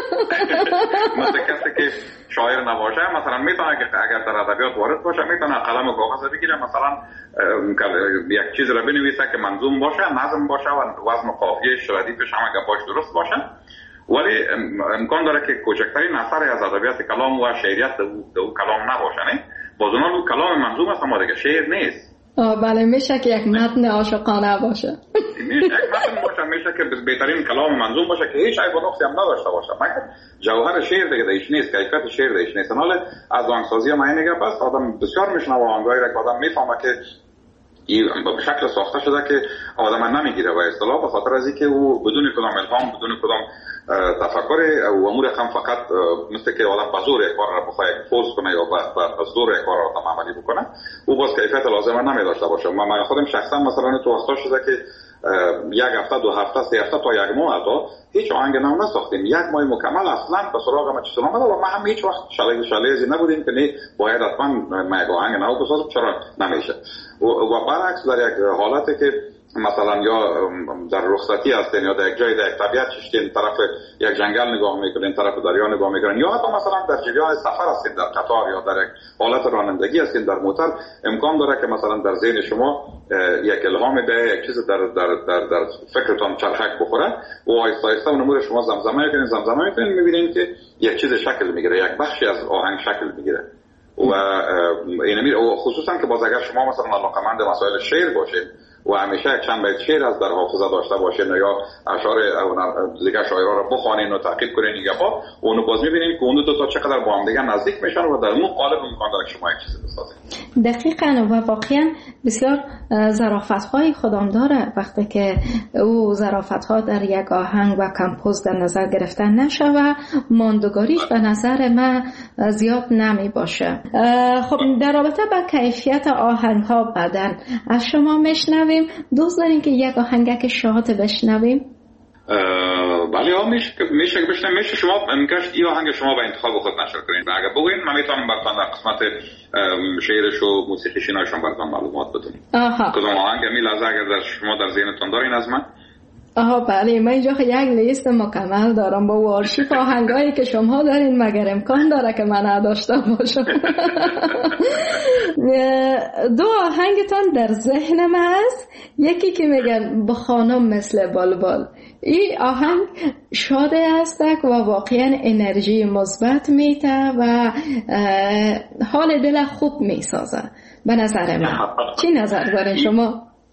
مثلا کسی که شاعر نباشه مثلا میتونه که اگر در ادبیات وارد باشه میتونه قلم و کاغذ بگیره، مثلا یک چیز را بنویسه که منظوم باشه، نظم باشه و وزن و قافیه ردیفش هم گپاش درست باشه، ولی امکان داره که کوچکترین اثری از ادبیات کلام و شعریت در او کلام نباشه. نه باز اون کلام منظوم است اما دیگه شعر نیست. آه بله، میشه که یک متن عاشقانه باشه. میشه یک متن باشه، میشه که بهترین کلام منظوم باشه که هیچ عیب و نقصی هم نداشته باشه، مگر جوهر شعر دیگه دیش نیست، کیفیت شعر دیش نیست. حالا از آهنگسازی ما اینه که بس آدم بسیار میشنوه آهنگایی را که آدم میفهمه که این به شکل ساخته شده که آدم نمیگیره و اصطلاح به خاطر از اینکه او بدون کدام الهام، بدون کدام تفکر و امور هم فقط مثل که آدم به زور یک کار را بخواه فوز کنه یا به زور یک کار را آدم عملی بکنه، او باز کیفیت لازمه نمیداشته باشه. من خودم شخصا مثلا تو وقتا شده که یک هفته، دو هفته، سه هفته تا یک ماه تا هیچ آهنگ نو نساختیم، یک ماه مکمل اصلا به سراغ ما چیزی نمیاد و ما هم هیچ وقت شاله شاله‌ای نبودیم که نه باید حتما ما یک آهنگ نو بسازم، چرا نمیشه. و برعکس در یک حالتی که مثلا یا در رخصتی هستین یا در یک جای در یک طبیعت ششتین طرف یک جنگل نگاه میکنین، طرف دریا نگاه میکنین، یا حتی مثلا در جریان سفر هستین در قطار یا در یک حالت رانندگی هستین در موتور، امکان داره که مثلا در ذهن شما یک الهام به یک چیز در در در, در فکرتون چرخک بخوره و آهسته آهسته اون امور شما زمزمه میکنین زمزمه میکنین میبینین که یک چیز شکل میگیره، یک بخشی از آهنگ شکل میگیره. و اینمی خصوصا که باز اگر شما مثلا علاقه‌مند مسائل شعر باشید و همیشه یک چند بیت شعر از در حافظه داشته باشین یا اشعار دیگه شاعرها رو بخوانین و تعقیب کنین گپا، اونو باز میبینین که اون دو تا چقدر با هم دیگه نزدیک میشن و در اون قالب امکان داره شما یک چیزی بسازین. دقیقاً. و واقعا بسیار ظرافت‌های خودم داره وقتی که او ظرافت‌ها در یک آهنگ و کمپوز در نظر گرفتن نشه و ماندگاریش به نظر من زیاد نمی باشه. خب در رابطه با کیفیت آهنگ‌ها بعداً از شما میشنویم. دوست دارین که یک آهنگک شاد بشنویم؟ بله ها میشه میشه که بشنویم. میشه شما امکانش این آهنگ شما به انتخاب خود نشر کنین. اگه بگوین من میتونم براتون در قسمت شعرش و موسیقیش ایناشون براتون معلومات بدم. آها. کدوم آهنگ می لحظه اگر در شما در ذهنتون دارین از من؟ آها بله، من اینجا یک لیست مکمل دارم با آرشیو آهنگایی که شما دارین، مگر امکان داره که من نداشته باشم. دو آهنگتان در ذهن من است، یکی که میگن به خانم مثل بلبل. این آهنگ شاده است و واقعا انرژی مثبت میده و حال دل خوب میسازه به نظر من. چی نظر دارین شما؟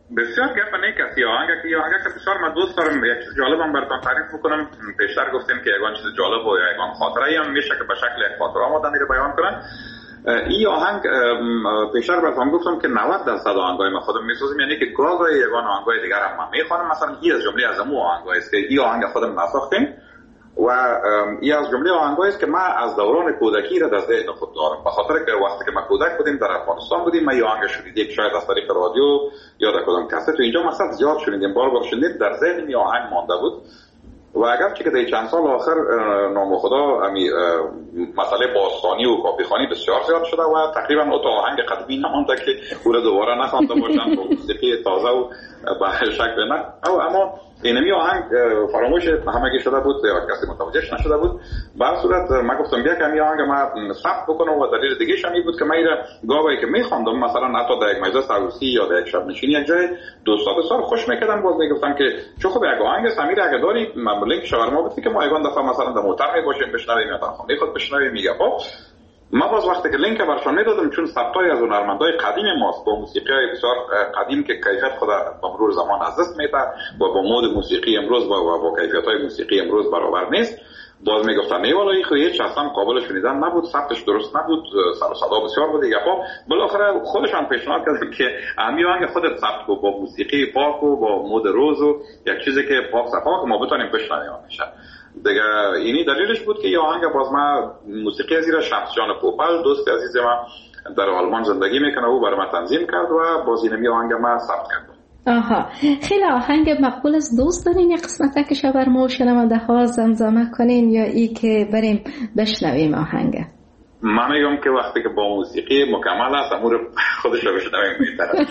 بسیار گپ نیک است. یا آهنگ که یا آهنگ که بسیار من دوست دارم. یک چیز جالبم براتون تعریف میکنم. پیشتر گفتیم که یگان چیز جالب و یگان خاطره هم میشه که به شکل یک خاطره آمدن رو بیان کنن. این آهنگ پیشتر براتون گفتم که نود درصد آهنگای ما خودم میسازم، یعنی که گاهی یگان آهنگای دیگر هم من میخوانم. مثلا این از جمله از امو آهنگایی است که این آهنگ خودم نساختیم و این از جمله آهنگایی است که ما از دوران کودکی را در ذهن خود دارم، به خاطر که وقتی که ما کودک بودیم در افغانستان بودیم، ما این آهنگ شنیدیم شاید از طریق رادیو یا در کدام کاست تو اینجا مثلا زیاد شنیدیم، بار بار شنیدیم، در ذهن این آهنگ مانده بود. و اگرچه که در چند سال آخر نام خدا امی مسئله بازخوانی و کاپیخوانی بسیار زیاد شده و تقریبا اون آهنگ قدیمی نمانده که او را دوباره نخوانده باشن با موسیقی تازه و به شکل نه. اما اینمی آهنگ فراموش همگی شده بود یا کسی متوجهش نشده بود. به هر صورت من گفتم بیا که این آهنگ ما ثبت بکنم و دلیل دیگه شمی بود که من ایره گاهی که میخواندم مثلا حتی در یک مجلس عروسی یا در یک شب نشینی یک جای دوستا بسیار خوش میکردن، باز میگفتن که چه خوب یک آهنگ سمیر اگه داری لینک شاورما بدی که ما یگان دفعه مثلا در موتر میباشیم بشنویم یا در خانه خود بشنویم. میگه خب ما باز وقتی که لینک برشان میدادم، چون ثبتای از هنرمندای قدیم ماست با موسیقی بسیار قدیم که کیفیت خود با مرور زمان از دست میده و با مود موسیقی امروز با با کیفیت‌های موسیقی امروز برابر نیست، باز میگفتن ای والا این خو هیچ اصلا قابل شنیدن نبود، ثبتش درست نبود، سر و صدا بسیار بود دیگه. خب بالاخره خودشان پیشنهاد کردن که همین آهنگ خودت ثبت کو با موسیقی پاک و با مود روز و یک چیزی که پاک صفا که ما بتونیم بشنویم میشه دیگه. اینی دلیلش بود که یه آهنگ باز ما موسیقی از زیر شمس جان پوپل دوست عزیز ما در آلمان زندگی میکنه او برای ما تنظیم کرد و باز اینمی آهنگ ما ثبت کرد. آها، خیلی آهنگ مقبول از دوست دارین یک قسمت که شاورما و شنونده ها زمزمه کنین یا ای که بریم بشنویم آهنگ؟ من میگم که وقتی که با موسیقی مکمل است امور خودش رو بشنویم میتره.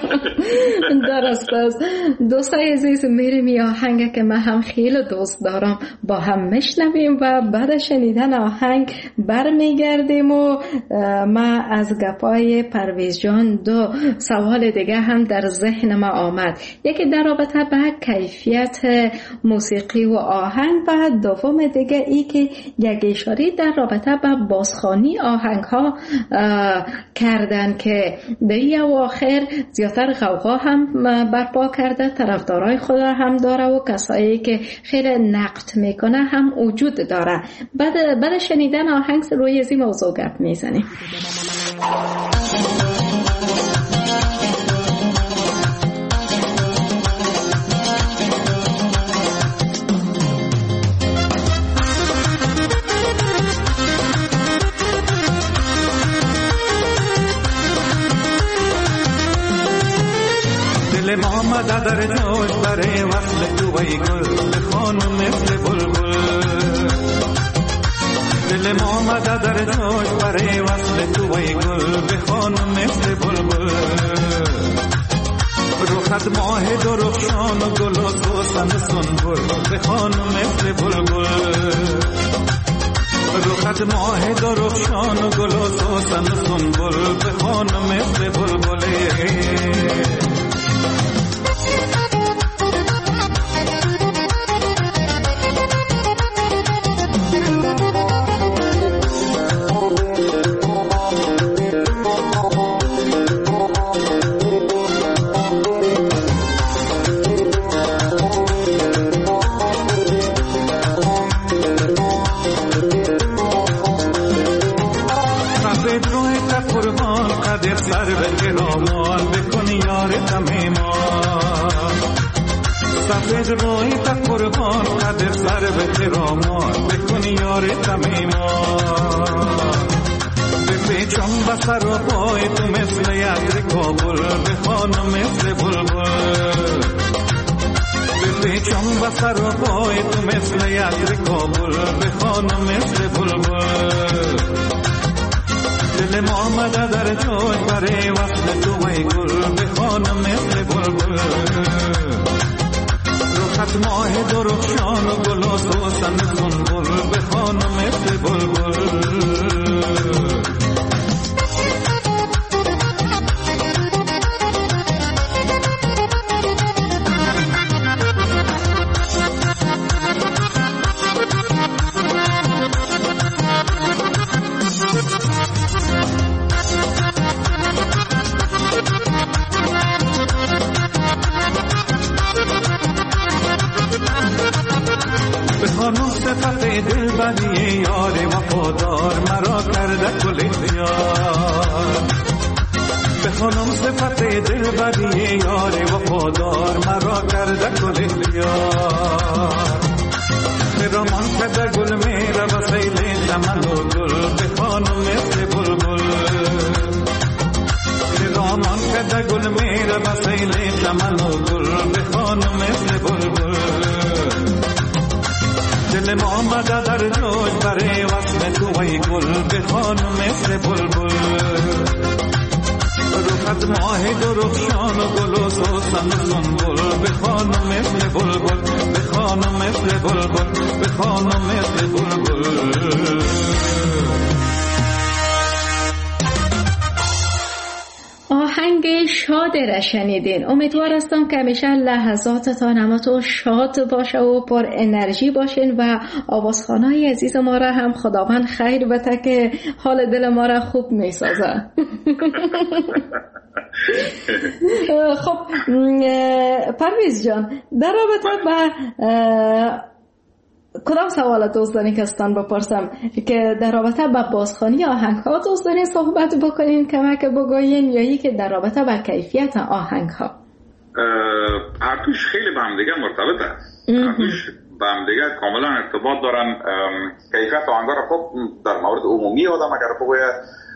درست است. دوستای عزیز میریم این آهنگ که من هم خیلی دوست دارم با هم میشنویم و بعد شنیدن آهنگ برمیگردیم و ما از گپای پرویز جان دو سوال دیگه هم در ذهن ما آمد، یکی در رابطه به کیفیت موسیقی و آهنگ و دوم دیگه ای که یک اشاره در رابطه به بازخوانی آهنگ ها کردن که در این اواخر زیادتر غوغا هم برپا کرده، طرفدارای خود هم داره و کسایی که خیلی نقد میکنه هم وجود داره. بعد بعد شنیدن آهنگ روی این موضوع گپ میزنیم. دل ما آمده در جوش برای وصل تو ای گل خانم مثل بلبل. دل ما آمده در جوش برای وصل تو ای گل به خانم مثل بلبل. روخت ماه درخشان و گل و سوسن سنبل به خانم مثل بلبل. روخت ماه درخشان و گل و سوسن سنبل به خانم مثل بلبل. سفید روی تا قربان قدر سر به ترامان بکنی یار تمیمان. بپیچم بسر و پای تو مثل یدر کابل به خانم مثل بلبل. بپیچم بسر و پای تو مثل یدر کابل به خانم مثل بلبل. دل ما آمده در جوش برای وصل تو ای گل به خانم مثل بلبل. روخت ماه درخشان و گل و سوسن سنبل به خانم مثل بلبل. دلبری یار وفادار مرا کرده کل اختیار بخوانم صفت دلبری یار وفادار مرا کرده کل اختیار خرامان کرده گل میره و سیل چمن و گل بخوانم مثل بلبل خرامان کرده گل میره و سیل چمن و گل بخوانم مثل بلبل دل ما آمده در جوش برای وصل تو ای گل بخوانم مثل بلبل روحت ماه درخشان و گل و سوسن سنبل بخوانم مثل بلبل بخوانم مثل بلبل بخوانم مثل بلبل. آهنگ شاد را شنیدین. امیدوار هستم که همیشه لحظاتتان همتون شاد باشه و پر انرژی باشین و آوازخوانای عزیز ما را هم خداوند خیر بده که حال دل ما را خوب میسازه. خب پرویز جان، در رابطه با کدام سوال دوست دارین که استان بپرسم که در رابطه با بازخوانی آهنگ ها دوست دارین صحبت بکنین، کمک بگوین، یا ای که در رابطه با کیفیت آهنگ ها؟ هر دوش خیلی به هم دیگه مرتبط است، هر دوش به هم دیگه کاملا ارتباط دارن. کیفیت آهنگ ها را خب در مورد عمومی آدم اگر بگوید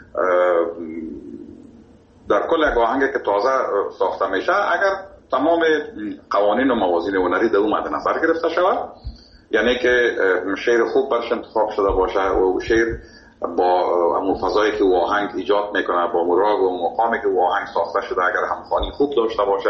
در کل یک آهنگ که تازه ساخته میشه اگر تمام قوانین و موازین هنری در اون مد نظر گرفته شود، یعنی که شعر خوب برش انتخاب شده باشه و شعر با همون فضایی که او آهنگ ایجاد میکنه، با مراغ و مقامی که او آهنگ ساخته شده اگر همخوانی خوب داشته باشه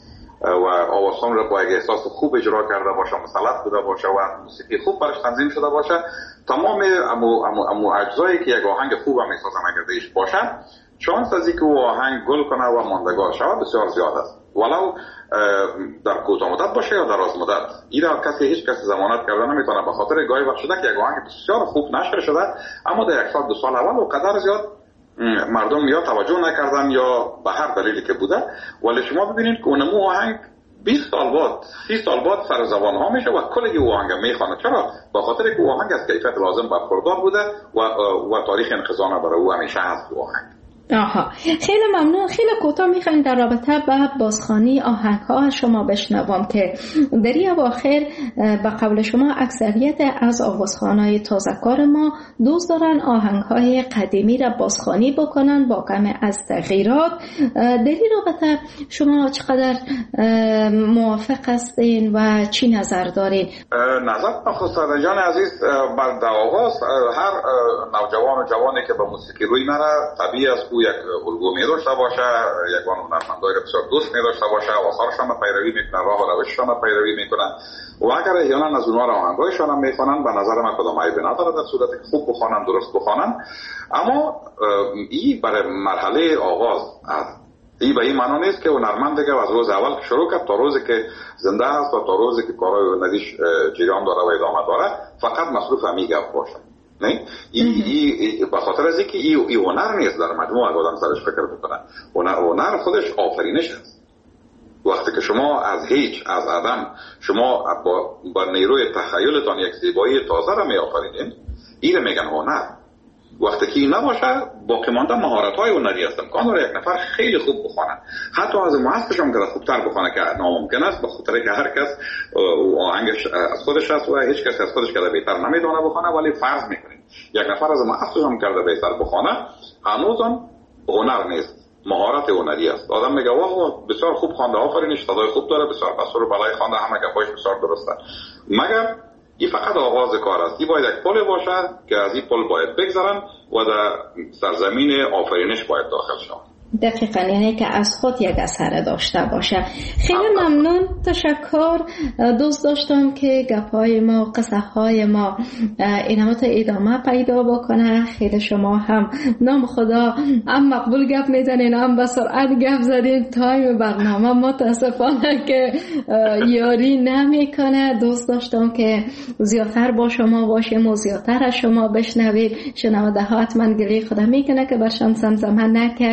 و آوازخوان را با یک احساس خوب اجرا کرده باشه، مسلط بوده باشه و موسیقی خوب برش تنظیم شده باشه، تمام امو امو امو اجزایی که یک آهنگ خوب هم احساس اگر دیش باشه، شانس از اینکه او آهنگ گل کنه و ماندگار شود بسیار زیاد است، ولو در کوتاه مدت باشه یا دراز مدت. این را کسی هیچ کسی ضمانت کرده نمیتونه، به خاطر گاهی وقت شده که یک آهنگ بسیار خوب نشر شده اما در یک سال دو سال اول و قدر زیاد مردم یا توجه نکردن یا به هر دلیلی که بوده، ولی شما ببینید که اونمو آهنگ بیست سال بعد سی سال بعد سر زبان ها میشه و کلی او آهنگ میخوانه. چرا؟ به خاطر که او آهنگ از کیفیت لازم برخوردار بوده و و تاریخ انخزانه برای او همیشه هست او آهنگ. آها، خیلی ممنون. خیلی کوتاه میخوایم در رابطه با بازخوانی آهنگ ها شما بشنوم که در این اواخر به قول شما اکثریت از آوازخوانای تازه‌کار ما دوست دارن آهنگ های قدیمی را بازخوانی بکنن با کم از تغییرات. در این رابطه شما چقدر موافق هستین و چی نظر دارین؟ نظر خسرو جان عزیز، بر در آغاز هر نوجوان و جوانی که به موسیقی روی نره طبیعی است یک الگو می داشته باشه، یک هنرمندای بسیار دوست می داشته باشه، آثارشان را پیروی میکنه، راه و روششان را پیروی میکنه و اگر احیانا از اونها را آهنگایشان هم میخوانن به نظر من کدام عیبی نداره در صورتی که خوب بخوانن، درست بخوانن. اما این برای مرحله آغاز است. این به این معنی نیست که هنرمند دیگه از روز اول شروع کرد تا روزی که زنده هست و تا روزی که کارهای هنریش جریان داره و ادامه داره فقط مصروف همین گپ باشه. نه، این به خاطر از اینکه این هنر نیست در مجموع از آدم سرش فکر بکنه. هنر خودش آفرینش است. وقتی که شما از هیچ، از عدم، شما با, با نیروی تخیلتان یک زیبایی تازه را می آفرینید، این را میگن هنر. وقتی که این نباشه باقی مانده مهارت‌های هنری است. امکان داره یک نفر خیلی خوب بخونه، حتی از مؤسسش هم که خوبتر بخونه که ناممکن است، به خاطر که هر کس آهنگش از خودش است و هیچ کس از خودش کرده بهتر نمیدونه بخونه، ولی فرض میکنید یک نفر از مؤسسش هم کرده بهتر بخونه، هنوزم هنر نیست، مهارت هنری است. آدم میگه واه بسیار خوب خوانده، آفرینش، صدای خوب داره، بسیار بسور بالای خوانده، همه گپاش بسیار درسته. مگر این فقط آغاز کار است. این باید یک پل باشه که از این پل باید بگذرن و در سرزمین آفرینش باید داخل شوند. دقیقاً، یعنی که از خود یک اثر داشته باشه. خیلی ممنون، تشکر. دوست داشتم که گپ‌های ما، قصه‌های ما اینها تا ادامه پیدا بکنه. خیلی شما هم نام خدا هم مقبول گپ میزنین، هم به سرعت گپ زدین. تایم برنامه متاسفانه که یاری نمیکنه. دوست داشتم که زیادتر با شما باشیم و زیادتر از شما بشنویم. شنونده ها حتما گلی خدا میکنه که برشان زمزمه نکردین.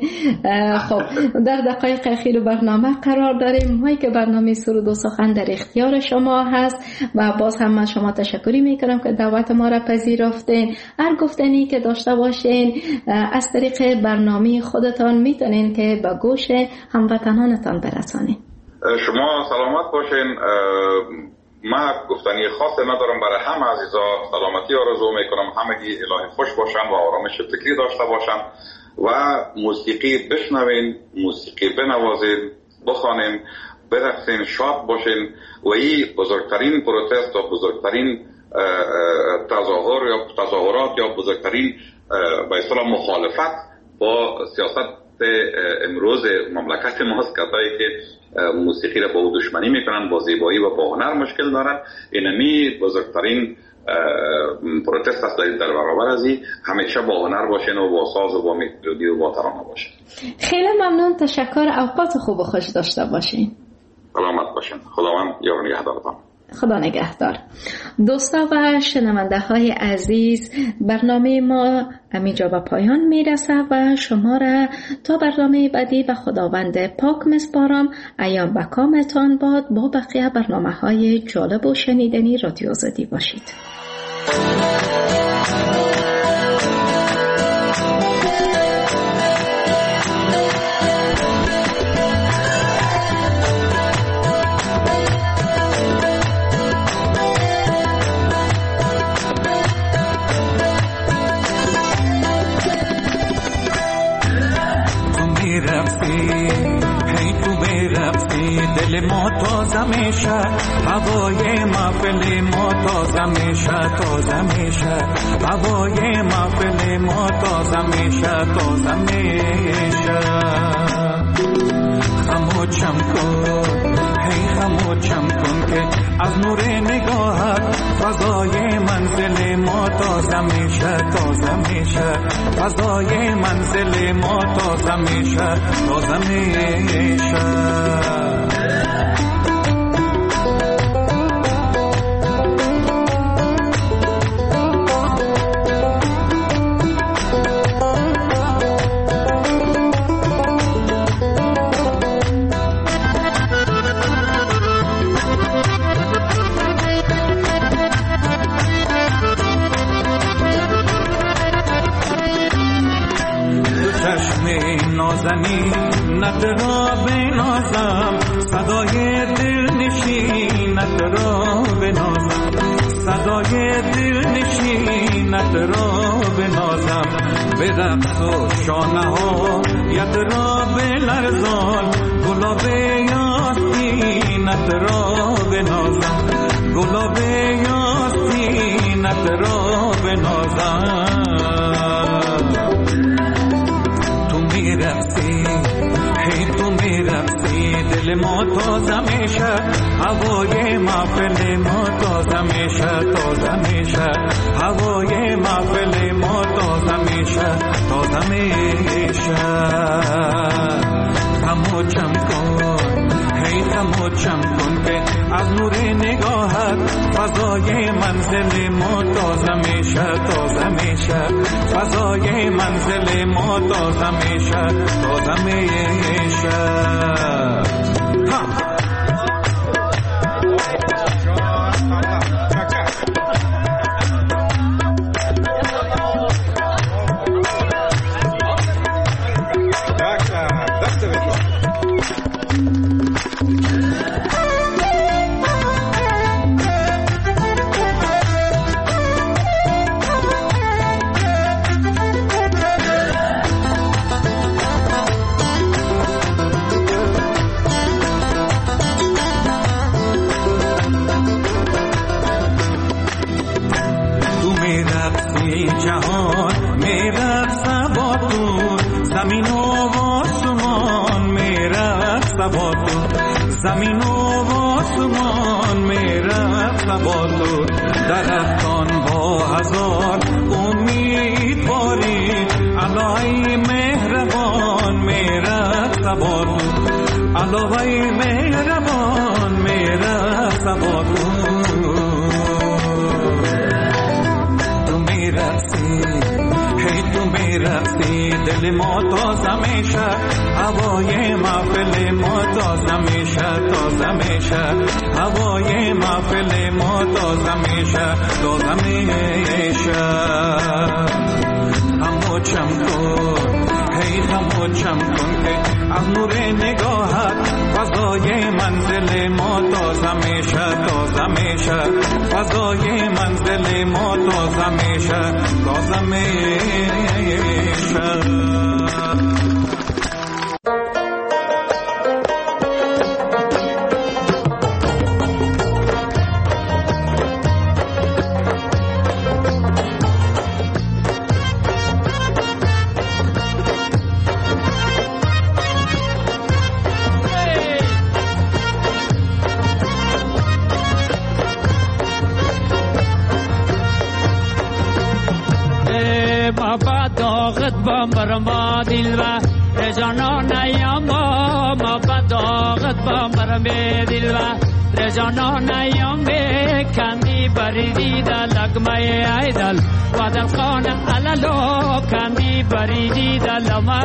خب در دقایق اخیر برنامه قرار داریم. ما که برنامه سرود و سخن در اختیار شما هست و باز هم من شما تشکری میکنم که دعوت ما را پذیرفتین. هر گفتنی که داشته باشین از طریق برنامه خودتان میتونین که به گوش هموطنانتان برسانین. شما سلامت باشین. من گفتنی خاصی ندارم. برای همه عزیزا سلامتی آرزو میکنم، همگی الهی خوش باشن و آرامش فکری داشته باشن و موسیقی بشنوین، موسیقی بنوازین، بخوانین، برقصین، شاد باشین و این بزرگترین پروتست و بزرگترین تظاهر یا تظاهرات یا بزرگترین به اصطلاح مخالفت با سیاست امروز مملکت ماست، کسایی که موسیقی را با او دشمنی میکنن، با زیبایی و با هنر مشکل دارن. اینمی بزرگترین پروتست است در برابر از این. همیشه با هنر باشین و با ساز و با ملودی و با ترانه باشین. خیلی ممنون، تشکر. اوقات خوب و خوش داشته باشین. سلامت باشین. خداوند یار نگهدارتان. خدا نگهدار. دوستا و شنونده های عزیز، برنامه ما همینجا به پایان میرسه و شما را تا برنامه بعدی و خداوند پاک مسپارم. ایام به کامتان باد. با بقیه برنامه های جالب و شنیدنی رادیو آزادی باشید. دل ما تازه میشه، هوای محفل ما تازه میشه، تازه میشه، هوای محفل ما تازه میشه، تازه میشه. خموشم کن، هی خموشم کن که از نور نگاهت فضای منزل ما تازه میشه، تازه میشه، فضای منزل ما تازه میشه، تازه میشه. نت را بنازم، صدای دل نشینت را بنازم، صدای دل نشینت را بنازم، به رقص و شانه ها ید را بلرزان، گلاب یاسمینت را بنازم، گلاب یاسمینت را بنازم. میرقصی، هی تو میرقصی، دل ما تازه میشه، هوای محفل ما تازه میشه، تازه میشه، هوای محفل ما تازه میشه، تازه میشه. خموشم کن، هی خموشم کن که از نور نگاهت فضای منزل ما تازه میشه، تازه میشه، فضای منزل ما تازه میشه، تازه میشه. زمین و آسمان میره با تو، درختان با هزار امید باری، الهی مهربان میره با تو، الهی مهربان میره با تو. تو میرسی، هی تو میرسی، رقصی دل ما تازه میشه هوای محفل ما تازه میشه تازه میشه هوای محفل ما تازه میشه تازه میشه همو چم کن هی همو چم کن که از نور نگاهت فضای منزل ما تازه میشه تازه میشه فضای منزل ما تازه میشه تازه میشه برما دل و رجانان یاما ما بداغت با مرم دل و رجانان یام کمی بریدی در لگمه ایدل و در خانه علالو کمی بریدی در لما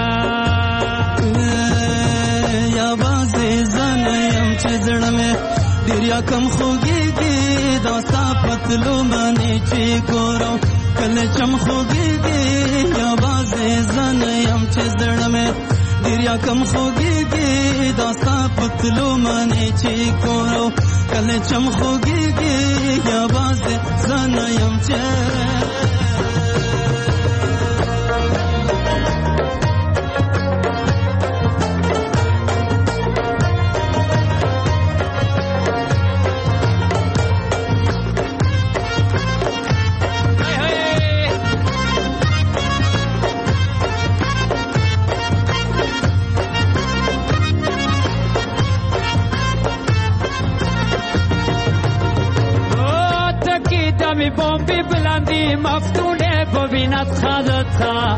یا بازی زنیم چه زرمه دریا کم خوگی گی داستا پتلو منی چی کورو کل چم خوگی گی یا بازی زنیم چه زرمه دریا کم خوگی گی داستا پتلو منی چی کورو کل چم خوگی گی یا بازی زنیم چه بومبی بلندی مفتونه ببیند خدتا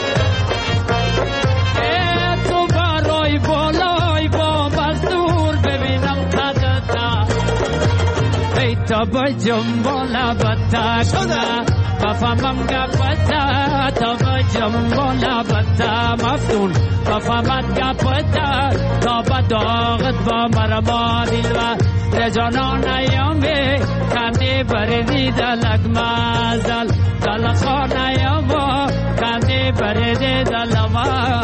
ای تو برای بالای بومب از دور ببینم خدتا ای تا بجم بالا بتا کنه بفهمم گفتا تا بجم بالا بتا مفتون بفهمت گفتا تا بداغت با مرما دل و رجانان ایامه کندی بردی دلک مازل دل خانه یاما کندی بردی دل ما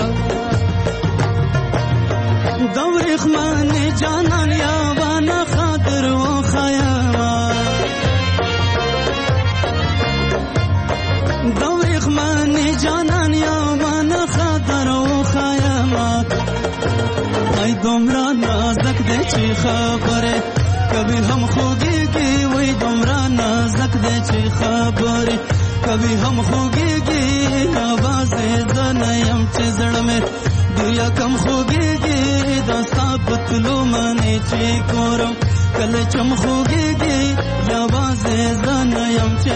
دور خمان جانان یابان خاطر و خیاما دور خمان جانان یابان خاطر و خیاما ای دمرا نازک ده چی خبره کبھی ہم خوگی گی وی دمرا نازک دے چی خبری کبھی ہم خوگی گی آواز زنیم چی زڑ میں دیا کم خوگی گی دستا پتلو منی چی کورم کل چم خوگی گی آواز زنیم چی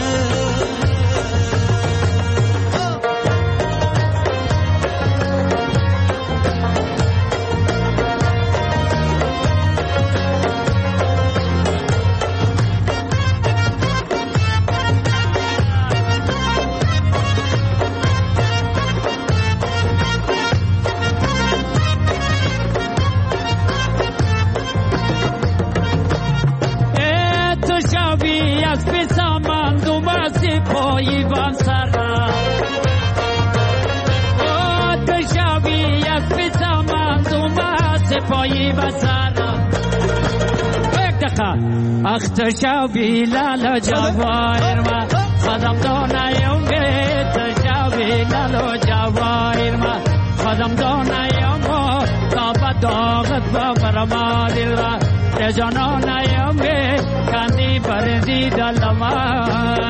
اختر شابی لالا جواهر ما خدم دانایم بیت شابی لالا جواهر ما خدم دانایم تا بداغت با مرما دل را رجانانایم بی کندی بردی دل ما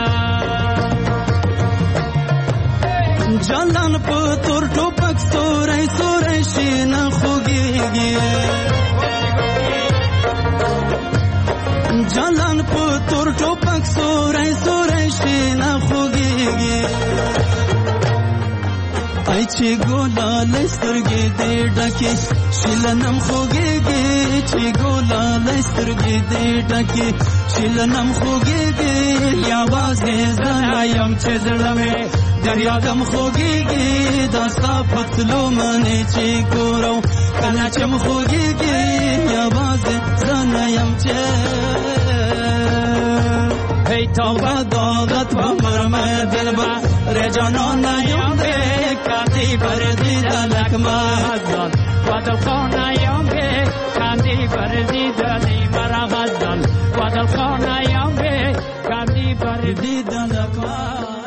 جلان پتر ټوپک سورای سورای شین خوږیږي جلان پتر ټوپک سورای سورای شین خوږیږي ای چې ګولا لسترګې دې ډکې شلنم خوږیږي چې ګولا لسترګې دې ډکې شلنم خوږیږي یا واز زنایم چې زړه مې دریادم خوگیگی دستا پتلو منی چی گورو کلا چم خوگیگی یا باز زنیم چه هی توبه داغت با مرمه دل با رجانان نیم به کاتی بردی دلک مازال و دل خانیم به کاتی بردی دلی مرا غزال و دل خانیم به کاتی بردی دلک مازال